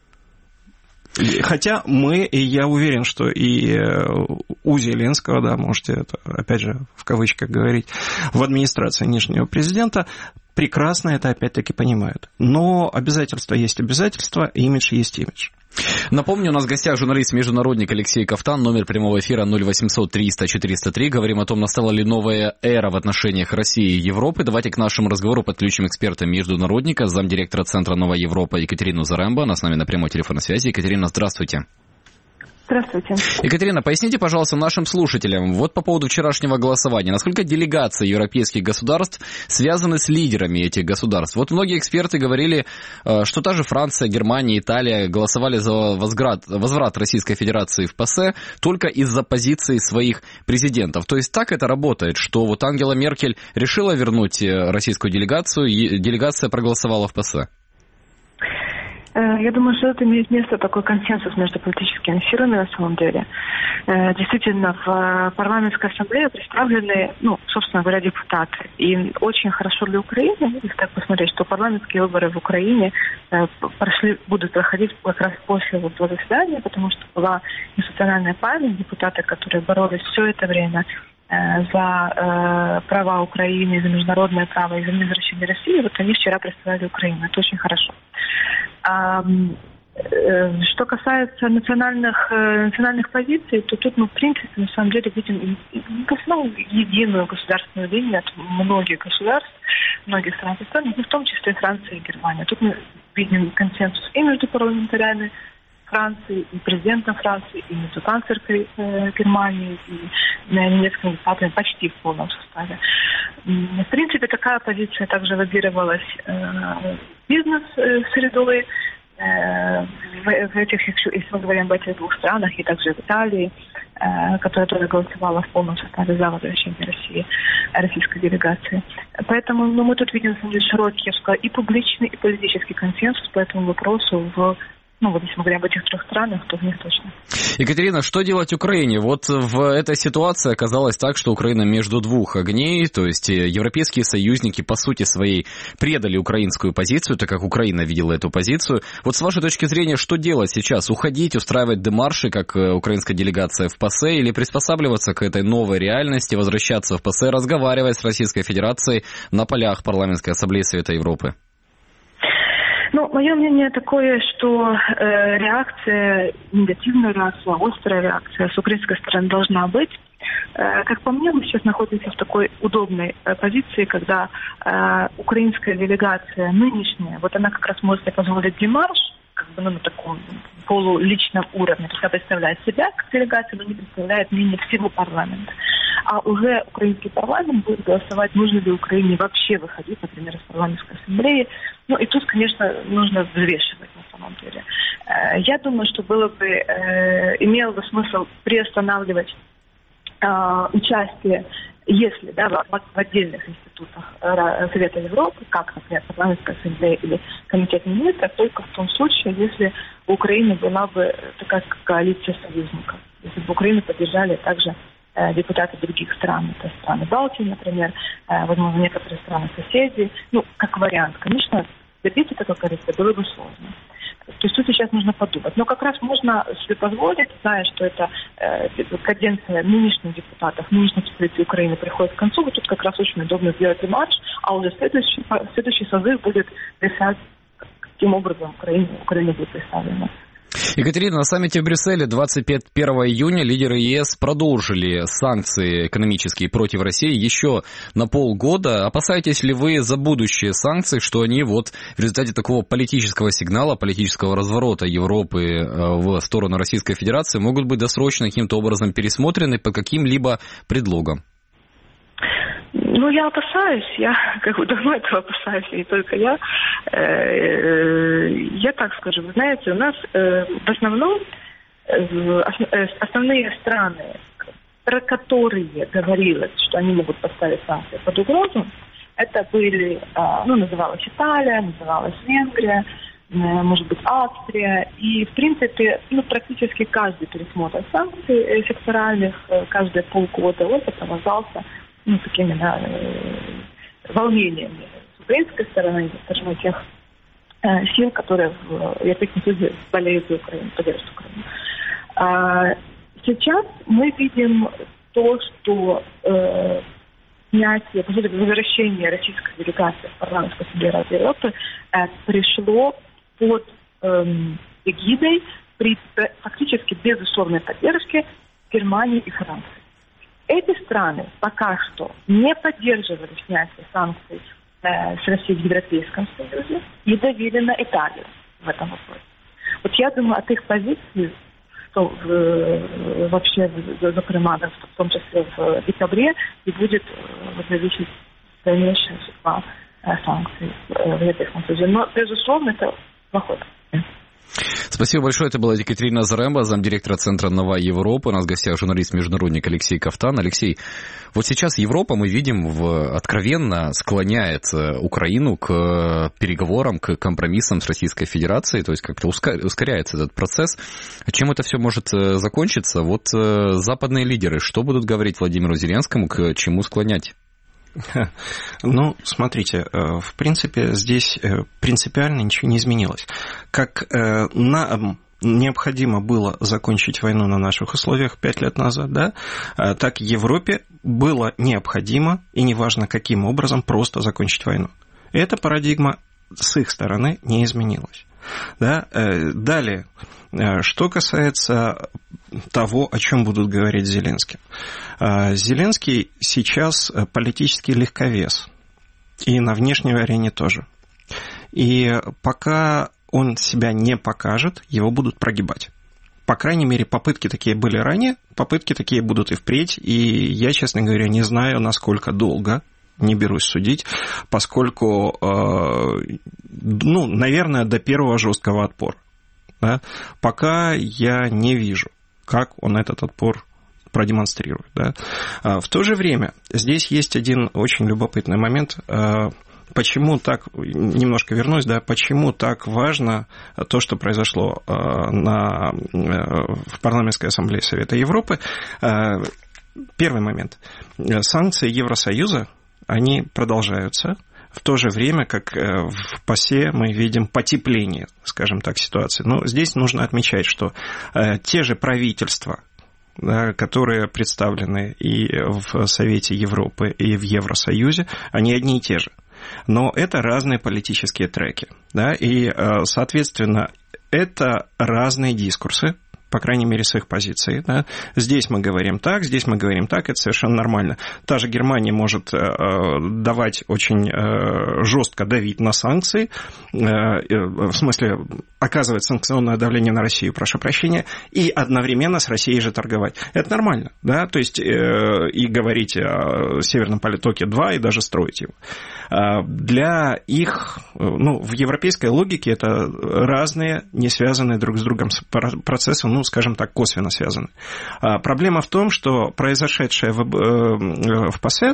Хотя мы, и я уверен, что и у Зеленского, да, можете это, опять же, в кавычках говорить, в администрации нынешнего президента прекрасно это, опять-таки, понимают. Но обязательства есть обязательства, имидж есть имидж. Напомню, у нас в гостях журналист-международник Алексей Ковтан, номер прямого эфира ноль восемьсот триста четыреста три. Говорим о том, настала ли новая эра в отношениях России и Европы. Давайте к нашему разговору подключим эксперта-международника, замдиректора Центра «Новая Европа» Екатерину Зарембо. Она с нами на прямой телефонной связи. Екатерина, здравствуйте. Здравствуйте. Екатерина, поясните, пожалуйста, нашим слушателям, вот по поводу вчерашнего голосования, насколько делегации европейских государств связаны с лидерами этих государств? Вот многие эксперты говорили, что та же Франция, Германия, Италия голосовали за возврат, возврат Российской Федерации в ПАСЕ только из-за позиции своих президентов. То есть так это работает, что вот Ангела Меркель решила вернуть российскую делегацию, и делегация проголосовала в ПАСЕ? Я думаю, что это имеет место такой консенсус между политическими силами на самом деле. Действительно, в парламентской ассамблее представлены, ну, собственно говоря, депутаты. И очень хорошо для Украины, если так посмотреть, что парламентские выборы в Украине прошли, будут проходить как раз после вот этого заседания, потому что была институциональная память, депутаты, которые боролись все это время за э, права Украины, за международное право и за возвращение России, вот они вчера представляли Украину. Это очень хорошо. А, э, что касается национальных, э, национальных позиций, то тут мы, в принципе, на самом деле видим в основном единую государственную линию от многих государств, многих стран, в том числе Франция и Германия. Тут мы видим консенсус и между парламентарями Франции, и президентом Франции, и между канцлеркой э, Германии, и немецкими депутатами почти в полном составе. В принципе, такая позиция также лоббировалась э, бизнес-средой э, в, в этих, если мы говорим об этих двух странах, и также в Италии, э, которая тоже голосовала в полном составе за возвращение России, российской делегации. Поэтому ну, мы тут видим, на самом деле, широкий, я бы сказала, и публичный, и политический консенсус по этому вопросу в Ну, вот если мы говорим об этих трех странах, то в них точно. Екатерина, что делать Украине? Вот в этой ситуации оказалось так, что Украина между двух огней, то есть европейские союзники по сути своей предали украинскую позицию, так как Украина видела эту позицию. Вот с вашей точки зрения, что делать сейчас? Уходить, устраивать демарши, как украинская делегация в ПАСЕ, или приспосабливаться к этой новой реальности, возвращаться в ПАСЕ, разговаривать с Российской Федерацией на полях парламентской ассамблеи Совета Европы? Ну, мое мнение такое, что э, реакция, негативная реакция, острая реакция с украинской стороны должна быть. Э, как по мне, мы сейчас находимся в такой удобной э, позиции, когда э, украинская делегация нынешняя, вот она как раз может себе позволить демарш, как бы, ну, на таком полуличном уровне. То есть она представляет себя как делегация, но не представляет мнение всего парламента. а уже украинский парламент будет голосовать, нужно ли Украине вообще выходить, например, из парламентской ассамблеи. Ну и тут, конечно, нужно взвешивать на самом деле. Я думаю, что было бы, имело бы смысл приостанавливать участие, если да, в, в отдельных институтах Совета Европы, как, например, парламентская ассамблея или комитет министров, только в том случае, если у Украины была бы такая коалиция союзников, если бы Украину поддержали также э, депутаты других стран, это страны Балтии, например, э, возможно, некоторые страны-соседи, ну, как вариант. Конечно, добиться такой коалиции было бы сложно. То есть тут сейчас нужно подумать. Но как раз можно себе позволить, зная, что это э, каденция нынешних депутатов, нынешних представителей Украины приходит к концу, вот тут как раз очень удобно сделать ремарш, а уже следующий, следующий созыв будет решать, каким образом Украина, Украина будет представлена. Екатерина, на саммите в Брюсселе двадцать первого июня лидеры ЕС продолжили санкции экономические против России еще на полгода. Опасаетесь ли вы за будущие санкции, что они вот в результате такого политического сигнала, политического разворота Европы в сторону Российской Федерации могут быть досрочно каким-то образом пересмотрены по каким-либо предлогам? Ну, я опасаюсь, я как бы давно этого опасаюсь, и не только я. Я так скажу, вы знаете, у нас в основном основные страны, про которые говорилось, что они могут поставить санкции под угрозу, это были, ну, называлась Италия, называлась Венгрия, может быть, Австрия. И, в принципе, ну, практически каждый пересмотр санкций секторальных, каждые полгода он сопровождался ну, такими да, волнениями с украинской стороны, скажем, тех э, сил, которые в Европейском Союзе болеют за Украину, поддерживают Украину. А сейчас мы видим то, что э, снятие, возвращение российской делегации в парламентской ассамблее Рады Европы э, пришло под э, эгидой при фактически безусловной поддержке Германии и Франции. Эти страны пока что не поддерживали снятие санкций э, с Россией в Европейском Союзе и давили на Италию в этом вопросе. Вот я думаю, от их позиции, что в, вообще, например, в том числе в декабре, и будет э, зависеть дальнейшая судьба э, санкций э, в Европейском Союзе. Но, безусловно, это плохой. Спасибо большое. Это была Екатерина Заремба, замдиректора Центра «Новая Европа». У нас в гостях журналист-международник Алексей Ковтан. Алексей, вот сейчас Европа, мы видим, в, откровенно склоняет Украину к переговорам, к компромиссам с Российской Федерацией, то есть как-то ускоряется этот процесс. Чем это все может закончиться? Вот западные лидеры, что будут говорить Владимиру Зеленскому, к чему склонять? Ну, смотрите, в принципе, здесь принципиально ничего не изменилось. Как нам необходимо было закончить войну на наших условиях пять лет назад, да, так Европе было необходимо, и неважно каким образом, просто закончить войну. Эта парадигма с их стороны не изменилась. Да? Далее, что касается того, о чем будут говорить с Зеленским. Зеленский сейчас политический легковес, и на внешней арене тоже. И пока он себя не покажет, его будут прогибать. По крайней мере, попытки такие были ранее, попытки такие будут и впредь, и я, честно говоря, не знаю, насколько долго, не берусь судить, поскольку, ну, наверное, до первого жесткого отпора. Да? Пока я не вижу, как он этот отпор продемонстрирует. Да? В то же время здесь есть один очень любопытный момент. Почему так, немножко вернусь, да, почему так важно то, что произошло на, в парламентской ассамблее Совета Европы? Первый момент. Санкции Евросоюза, они продолжаются. В то же время, как в ПАСЕ мы видим потепление, скажем так, ситуации. Но здесь нужно отмечать, что те же правительства, да, которые представлены и в Совете Европы, и в Евросоюзе, они одни и те же. Но это разные политические треки. Да, и, соответственно, это разные дискурсы, по крайней мере, с их позиции. Да? Здесь мы говорим так, здесь мы говорим так, это совершенно нормально. Та же Германия может э, давать очень э, жестко давить на санкции, э, э, в смысле оказывать санкционное давление на Россию, прошу прощения, и одновременно с Россией же торговать. Это нормально, да, то есть э, и говорить о Северном потоке-два и даже строить его. Для их, ну, в европейской логике это разные, не связанные друг с другом процессы, ну, скажем так, косвенно связаны. Проблема в том, что произошедшее в, в ПАСЕ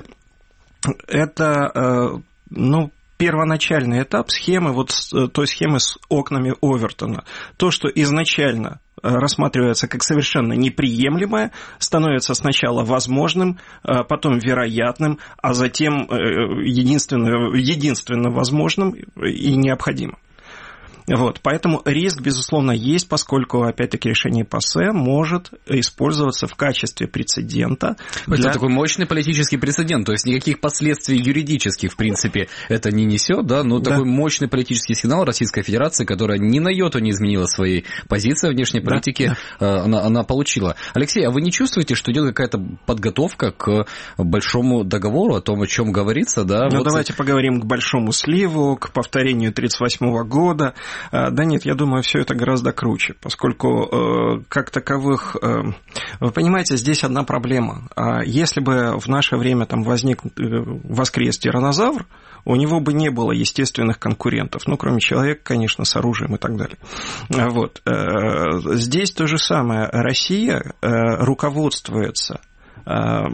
– это, ну, первоначальный этап схемы, вот той схемы с окнами Овертона. То, что изначально рассматривается как совершенно неприемлемое, становится сначала возможным, потом вероятным, а затем единственно, единственно возможным и необходимым. Вот, поэтому риск, безусловно, есть, поскольку, опять-таки, решение ПАСЕ может использоваться в качестве прецедента. Для... Это такой мощный политический прецедент, то есть никаких последствий юридических, в принципе, это не несет, да, но да. Такой мощный политический сигнал Российской Федерации, которая ни на йоту не изменила своей позиции внешней политики, да. она, она получила. Алексей, а вы не чувствуете, что идет какая-то подготовка к большому договору, о том, о чем говорится, да? Ну, вот... давайте поговорим к большому сливу, к повторению тридцать восьмого года. Да нет, я думаю, все это гораздо круче, поскольку э, как таковых... Э, вы понимаете, здесь одна проблема. Если бы в наше время там возник, э, воскрес тираннозавр, у него бы не было естественных конкурентов, ну, кроме человека, конечно, с оружием и так далее. Вот. Э, здесь то же самое. Россия э, руководствуется... Э,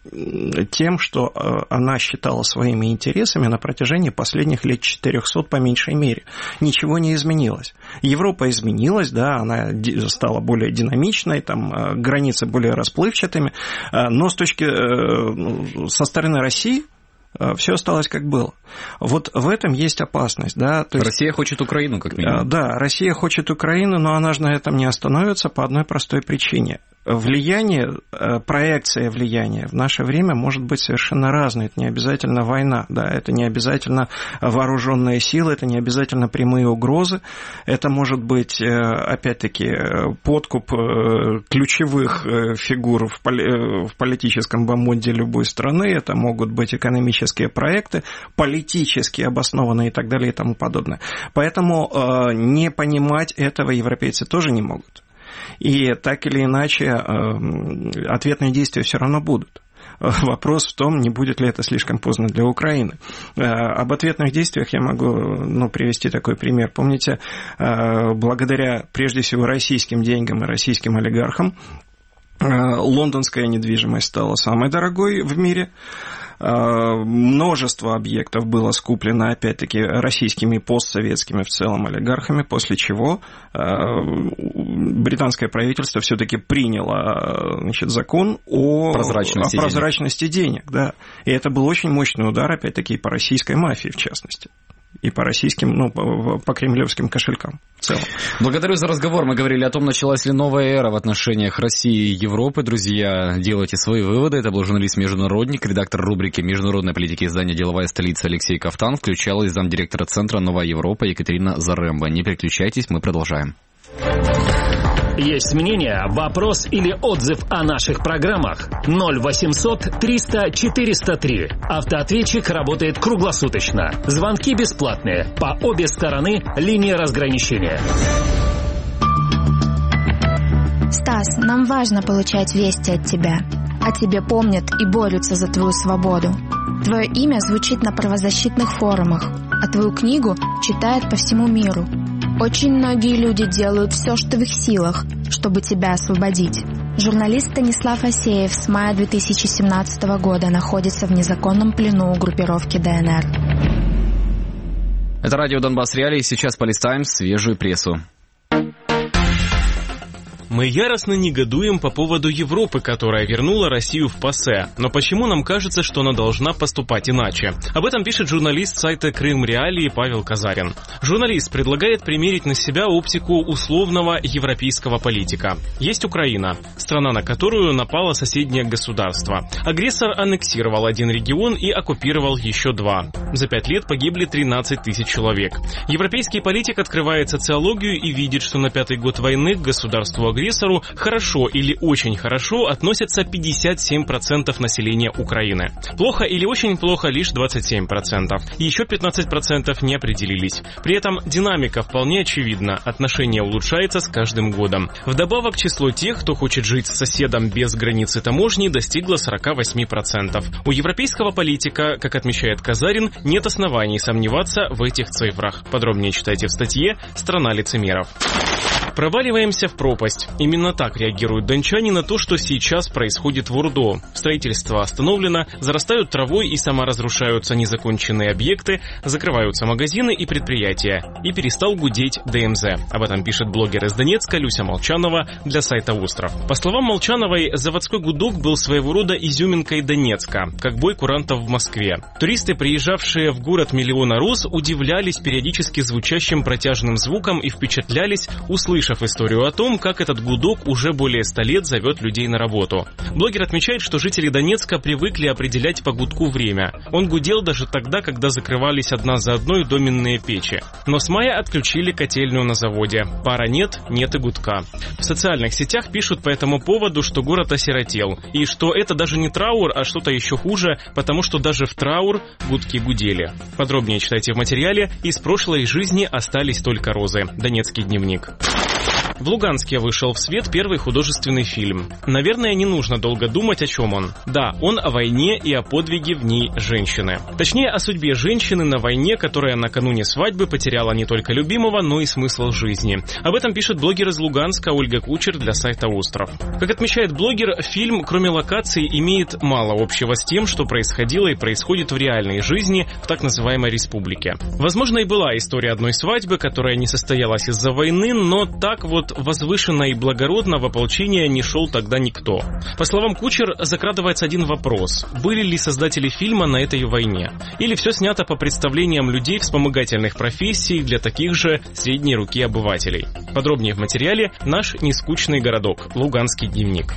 тем, что она считала своими интересами на протяжении последних лет четырехсот по меньшей мере. Ничего не изменилось. Европа изменилась, да, она стала более динамичной, там, границы более расплывчатыми, но с точки, со стороны России все осталось как было. Вот в этом есть опасность. Да? То есть, Россия хочет Украину, как минимум. Да, Россия хочет Украину, но она же на этом не остановится по одной простой причине. Влияние, проекция влияния в наше время может быть совершенно разной. Это не обязательно война, да, это не обязательно вооруженные силы, это не обязательно прямые угрозы. Это может быть, опять-таки, подкуп ключевых фигур в политическом бомонде любой страны. Это могут быть экономические проекты, политически обоснованные и так далее и тому подобное. Поэтому не понимать этого европейцы тоже не могут. И так или иначе ответные действия все равно будут. Вопрос в том, не будет ли это слишком поздно для Украины. Об ответных действиях я могу ну, привести такой пример. Помните, благодаря прежде всего российским деньгам и российским олигархам лондонская недвижимость стала самой дорогой в мире. Множество объектов было скуплено, опять-таки, российскими постсоветскими в целом олигархами, после чего британское правительство все-таки приняло значит, закон о прозрачности, о прозрачности денег. денег да. И это был очень мощный удар, опять-таки, по российской мафии, в частности. И по российским, ну, по, по кремлевским кошелькам в целом. Благодарю за разговор. Мы говорили о том, началась ли новая эра в отношениях России и Европы. Друзья, делайте свои выводы. Это был журналист-международник, редактор рубрики международной политики издания «Деловая столица» Алексей Ковтан. Включал и замдиректора Центра «Новая Европа» Екатерина Заремба. Не переключайтесь, мы продолжаем. Есть мнение, вопрос или отзыв о наших программах? ноль восемьсот триста четыреста три. Автоответчик работает круглосуточно. Звонки бесплатные. По обе стороны линии разграничения. Стас, нам важно получать вести от тебя. О тебе помнят и борются за твою свободу. Твое имя звучит на правозащитных форумах, а твою книгу читают по всему миру. Очень многие люди делают все, что в их силах, чтобы тебя освободить. Журналист Станислав Асеев с мая две тысячи семнадцатого года находится в незаконном плену у группировки ДНР. Это радио Донбасс Реалии. Сейчас полистаем свежую прессу. Мы яростно негодуем по поводу Европы, которая вернула Россию в ПАСЕ. Но почему нам кажется, что она должна поступать иначе? Об этом пишет журналист сайта Крым Реалии Павел Казарин. Журналист предлагает примерить на себя оптику условного европейского политика. Есть Украина, страна, на которую напало соседнее государство. Агрессор аннексировал один регион и оккупировал еще два. За пять лет погибли тринадцать тысяч человек. Европейский политик открывает социологию и видит, что на пятый год войны к государству-агрессору агрессору хорошо или очень хорошо относятся пятьдесят семь процентов населения Украины. Плохо или очень плохо лишь двадцать семь процентов. Еще пятнадцать процентов не определились. При этом динамика вполне очевидна. Отношение улучшается с каждым годом. Вдобавок, число тех, кто хочет жить с соседом без границы таможни, достигло сорок восемь процентов. У европейского политика, как отмечает Казарин, нет оснований сомневаться в этих цифрах. Подробнее читайте в статье «Страна лицемеров». Проваливаемся в пропасть. Именно так реагируют дончане на то, что сейчас происходит в УРДО. Строительство остановлено, зарастают травой и саморазрушаются незаконченные объекты, закрываются магазины и предприятия. И перестал гудеть ДМЗ. Об этом пишет блогер из Донецка Люся Молчанова для сайта «Остров». По словам Молчановой, заводской гудок был своего рода изюминкой Донецка, как бой курантов в Москве. Туристы, приезжавшие в город миллиона роз, удивлялись периодически звучащим протяжным звуком и впечатлялись, услышав историю о том, как этот гудок уже более ста лет зовет людей на работу. Блогер отмечает, что жители Донецка привыкли определять по гудку время. Он гудел даже тогда, когда закрывались одна за одной доменные печи. Но с мая отключили котельную на заводе. Пара нет, нет и гудка. В социальных сетях пишут по этому поводу, что город осиротел. И что это даже не траур, а что-то еще хуже, потому что даже в траур гудки гудели. Подробнее читайте в материале. Из прошлой жизни остались только розы. Донецкий дневник. В Луганске вышел в свет первый художественный фильм. Наверное, не нужно долго думать, о чем он. Да, он о войне и о подвиге в ней женщины. Точнее, о судьбе женщины на войне, которая накануне свадьбы потеряла не только любимого, но и смысл жизни. Об этом пишет блогер из Луганска Ольга Кучер для сайта «Остров». Как отмечает блогер, фильм, кроме локаций, имеет мало общего с тем, что происходило и происходит в реальной жизни в так называемой республике. Возможно, и была история одной свадьбы, которая не состоялась из-за войны, но так вот возвышенно и благородно в ополчение не шел тогда никто. По словам Кучер, закрадывается один вопрос. Были ли создатели фильма на этой войне? Или все снято по представлениям людей вспомогательных профессий для таких же средней руки обывателей? Подробнее в материале «Наш нескучный городок. Луганский дневник».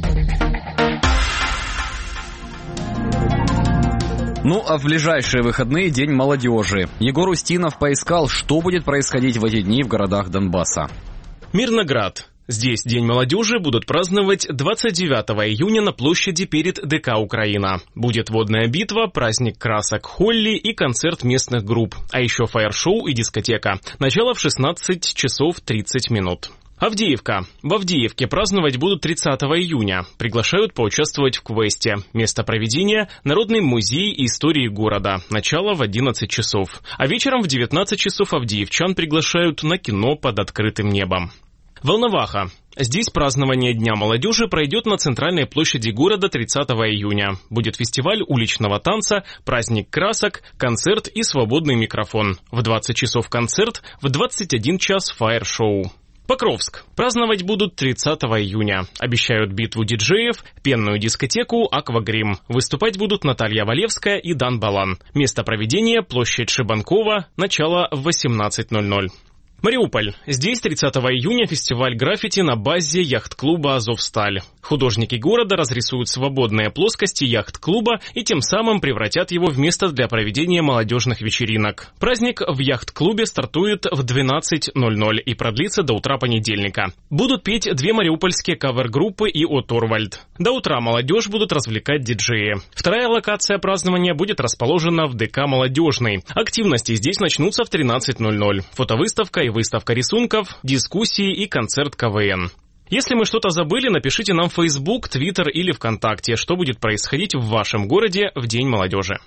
Ну а в ближайшие выходные День молодежи. Егор Устинов поискал, что будет происходить в эти дни в городах Донбасса. Мирноград. Здесь День молодежи будут праздновать двадцать девятого июня на площади перед ДК «Украина». Будет водная битва, праздник красок Холли и концерт местных групп. А еще фаер-шоу и дискотека. Начало в шестнадцать часов тридцать минут. Авдеевка. В Авдеевке праздновать будут тридцатого июня. Приглашают поучаствовать в квесте. Место проведения – Народный музей истории города. Начало в одиннадцать часов. А вечером в девятнадцать часов авдеевчан приглашают на кино под открытым небом. Волноваха. Здесь празднование Дня молодежи пройдет на центральной площади города тридцатого июня. Будет фестиваль уличного танца, праздник красок, концерт и свободный микрофон. В двадцать часов концерт, в двадцать один час фаер-шоу. Покровск. Праздновать будут тридцатого июня. Обещают битву диджеев, пенную дискотеку «Аквагрим». Выступать будут Наталья Валевская и Дан Балан. Место проведения – площадь Шибанкова, начало в восемнадцать ноль ноль. Мариуполь. Здесь тридцатого июня фестиваль граффити на базе яхт-клуба «Азовсталь». Художники города разрисуют свободные плоскости яхт-клуба и тем самым превратят его в место для проведения молодежных вечеринок. Праздник в яхт-клубе стартует в двенадцать ноль ноль и продлится до утра понедельника. Будут петь две мариупольские кавер-группы и О Торвальд. До утра молодежь будут развлекать диджеи. Вторая локация празднования будет расположена в ДК «Молодежный». Активности здесь начнутся в тринадцать ноль ноль. Фотовыставка и выставка рисунков, дискуссии и концерт КВН. Если мы что-то забыли, напишите нам в Facebook, Twitter или ВКонтакте, что будет происходить в вашем городе в День молодежи.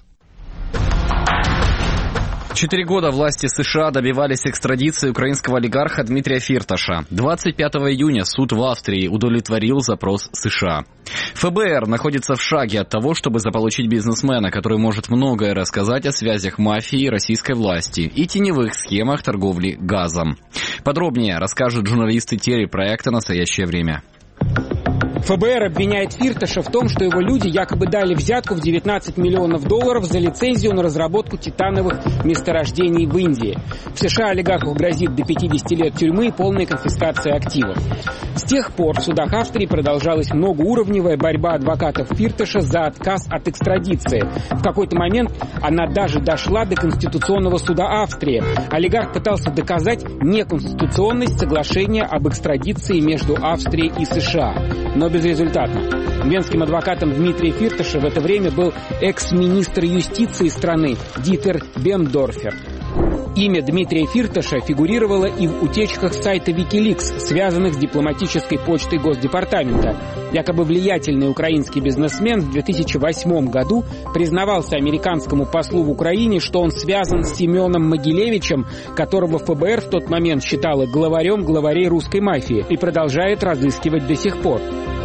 Четыре года власти США добивались экстрадиции украинского олигарха Дмитрия Фирташа. двадцать пятого июня суд в Австрии удовлетворил запрос США. ФБР находится в шаге от того, чтобы заполучить бизнесмена, который может многое рассказать о связях мафии и российской власти и теневых схемах торговли газом. Подробнее расскажут журналисты телепроекта «Настоящее время». эф бэ эр обвиняет Фирташа в том, что его люди якобы дали взятку в девятнадцать миллионов долларов за лицензию на разработку титановых месторождений в Индии. В США олигарху грозит до пятидесяти лет тюрьмы и полная конфискация активов. С тех пор в судах Австрии продолжалась многоуровневая борьба адвокатов Фирташа за отказ от экстрадиции. В какой-то момент она даже дошла до Конституционного суда Австрии. Олигарх пытался доказать неконституционность соглашения об экстрадиции между Австрией и США, но безрезультатно. Венским адвокатом Дмитрия Фирташа в это время был экс-министр юстиции страны Дитер Бендорфер. Имя Дмитрия Фирташа фигурировало и в утечках с сайта Wikileaks, связанных с дипломатической почтой Госдепартамента. Якобы влиятельный украинский бизнесмен в две тысячи восьмом году признавался американскому послу в Украине, что он связан с Семеном Могилевичем, которого эф бэ эр в тот момент считала главарем главарей русской мафии и продолжает разыскивать до сих пор.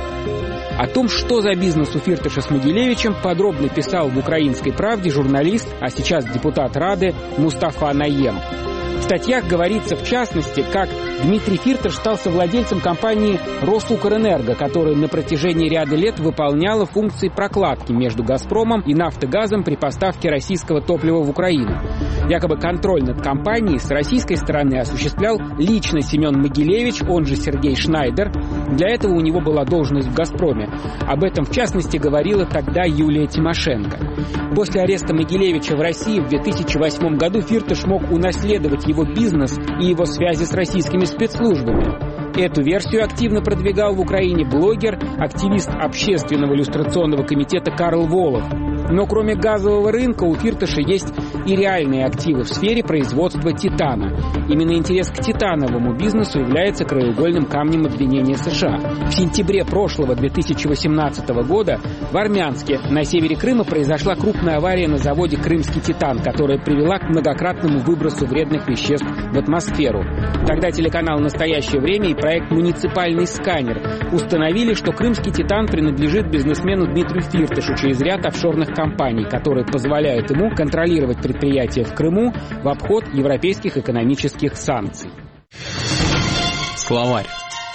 О том, что за бизнес у Фирташа с Могилевичем, подробно писал в «Украинской правде» журналист, а сейчас депутат Рады Мустафа Наем. В статьях говорится, в частности, как Дмитрий Фирташ стал совладельцем компании «Росукрэнерго», которая на протяжении ряда лет выполняла функции прокладки между «Газпромом» и «Нафтогазом» при поставке российского топлива в Украину. Якобы контроль над компанией с российской стороны осуществлял лично Семен Могилевич, он же Сергей Шнайдер. Для этого у него была должность в «Газпроме». Об этом, в частности, говорила тогда Юлия Тимошенко. После ареста Могилевича в России в две тысячи восьмом году Фирташ мог унаследовать его бизнес и его связи с российскими спецслужбами. Эту версию активно продвигал в Украине блогер, активист общественного иллюстрационного комитета Карл Волов. Но кроме газового рынка у Фирташа есть и реальные активы в сфере производства титана. Именно интерес к титановому бизнесу является краеугольным камнем обвинения США. В сентябре прошлого две тысячи восемнадцатого года в Армянске на севере Крыма произошла крупная авария на заводе «Крымский титан», которая привела к многократному выбросу вредных веществ в атмосферу. Тогда телеканал «Настоящее время» и проект «Муниципальный сканер» установили, что крымский титан принадлежит бизнесмену Дмитрию Фирташу через ряд офшорных компаний, которые позволяют ему контролировать предприятия в Крыму в обход европейских экономических санкций. Словарь.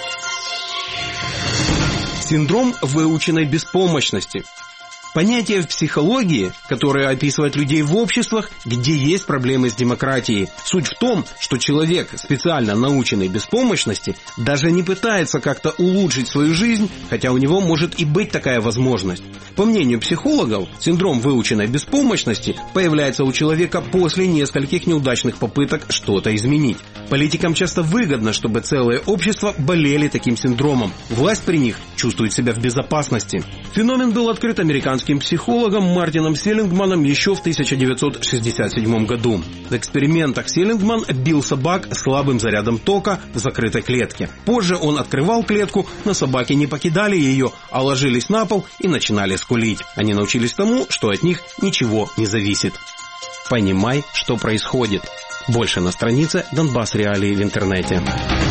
Синдром выученной беспомощности. Понятие в психологии, которое описывает людей в обществах, где есть проблемы с демократией. Суть в том, что человек, специально наученный беспомощности, даже не пытается как-то улучшить свою жизнь, хотя у него может и быть такая возможность. По мнению психологов, синдром выученной беспомощности появляется у человека после нескольких неудачных попыток что-то изменить. Политикам часто выгодно, чтобы целые общества болели таким синдромом. Власть при них чувствует себя в безопасности. Феномен был открыт американским психологом Мартином Селингманом еще в тысяча девятьсот шестьдесят седьмом году. В экспериментах Селингман бил собак слабым зарядом тока в закрытой клетке. Позже он открывал клетку, но собаки не покидали ее, а ложились на пол и начинали скулить. Они научились тому, что от них ничего не зависит. Понимай, что происходит. Больше на странице Донбасс Реалии в интернете.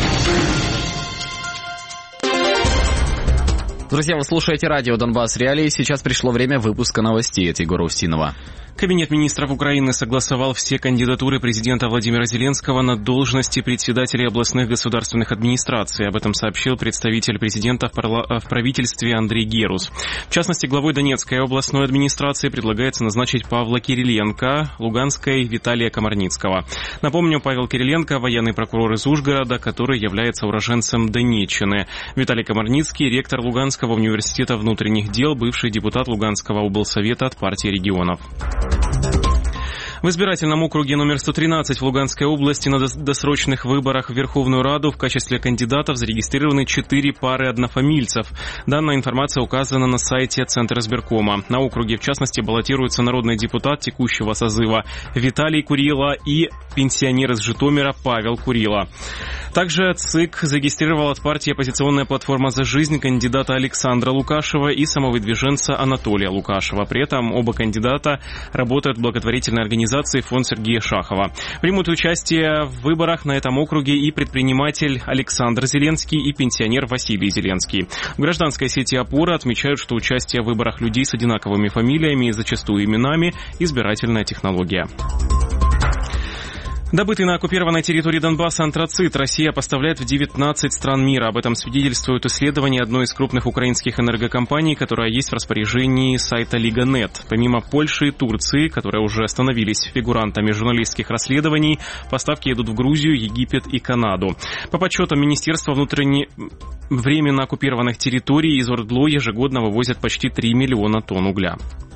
Друзья, вы слушаете радио Донбасс Реалии. Сейчас пришло время выпуска новостей от Егора Устинова. Кабинет министров Украины согласовал все кандидатуры президента Владимира Зеленского на должности председателей областных государственных администраций. Об этом сообщил представитель президента в, парла... в правительстве Андрей Герус. В частности, главой Донецкой областной администрации предлагается назначить Павла Кириленко, Луганской Виталия Комарницкого. Напомню, Павел Кириленко – военный прокурор из Ужгорода, который является уроженцем Донеччины. Виталий Комарницкий – ректор Луганского университета внутренних дел, бывший депутат Луганского облсовета от партии регионов. В избирательном округе номер сто тринадцать в Луганской области на досрочных выборах в Верховную Раду в качестве кандидатов зарегистрированы четыре пары однофамильцев. Данная информация указана на сайте Центра избиркома. На округе, в частности, баллотируется народный депутат текущего созыва Виталий Курила и пенсионер из Житомира Павел Курила. Также ЦИК зарегистрировал от партии «Оппозиционная платформа за жизнь» кандидата Александра Лукашева и самовыдвиженца Анатолия Лукашева. При этом оба кандидата работают в благотворительной организации «Фонд Сергея Шахова». Примут участие в выборах на этом округе и предприниматель Александр Зеленский и пенсионер Василий Зеленский. В гражданской сети «Опора» отмечают, что участие в выборах людей с одинаковыми фамилиями и зачастую именами – избирательная технология. Добытый на оккупированной территории Донбасса антрацит Россия поставляет в девятнадцать стран мира. Об этом свидетельствует исследование одной из крупных украинских энергокомпаний, которая есть в распоряжении сайта Лига.нет. Помимо Польши и Турции, которые уже становились фигурантами журналистских расследований, поставки идут в Грузию, Египет и Канаду. По подсчетам Министерства внутренних временно оккупированных территорий из ОРДЛО ежегодно вывозят почти три миллиона тонн угля.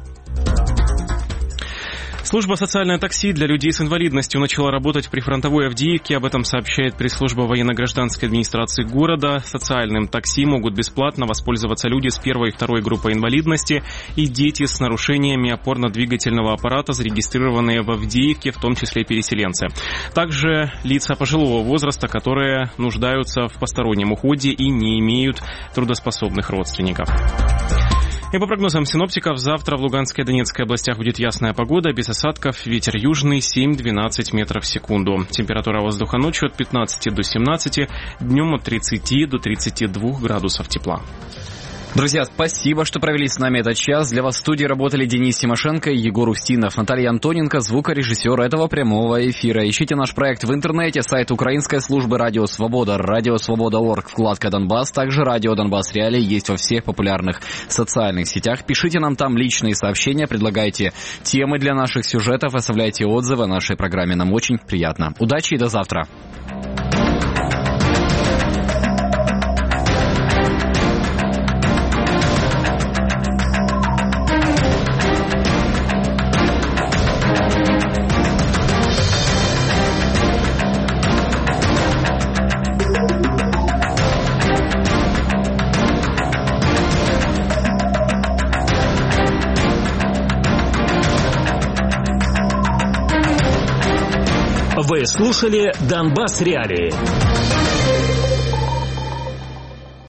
Служба «Социальное такси» для людей с инвалидностью начала работать в прифронтовой Авдеевке. Об этом сообщает пресс-служба военно-гражданской администрации города. Социальным такси могут бесплатно воспользоваться люди с первой и второй группой инвалидности и дети с нарушениями опорно-двигательного аппарата, зарегистрированные в Авдеевке, в том числе переселенцы. Также лица пожилого возраста, которые нуждаются в постороннем уходе и не имеют трудоспособных родственников. И по прогнозам синоптиков, завтра в Луганской и Донецкой областях будет ясная погода, без осадков, ветер южный семь-двенадцать метров в секунду. Температура воздуха ночью от пятнадцати до семнадцати, днем от тридцати до тридцати двух градусов тепла. Друзья, спасибо, что провели с нами этот час. Для вас в студии работали Денис Тимошенко и Егор Устинов, Наталья Антоненко, звукорежиссер этого прямого эфира. Ищите наш проект в интернете, сайт украинской службы «Радио Свобода», радио свобода точка орг, вкладка «Донбасс». Также радио «Донбасс Реалии» есть во всех популярных социальных сетях. Пишите нам там личные сообщения, предлагайте темы для наших сюжетов, оставляйте отзывы о нашей программе. Нам очень приятно. Удачи и до завтра. Вы слушали «Донбасс Реалии».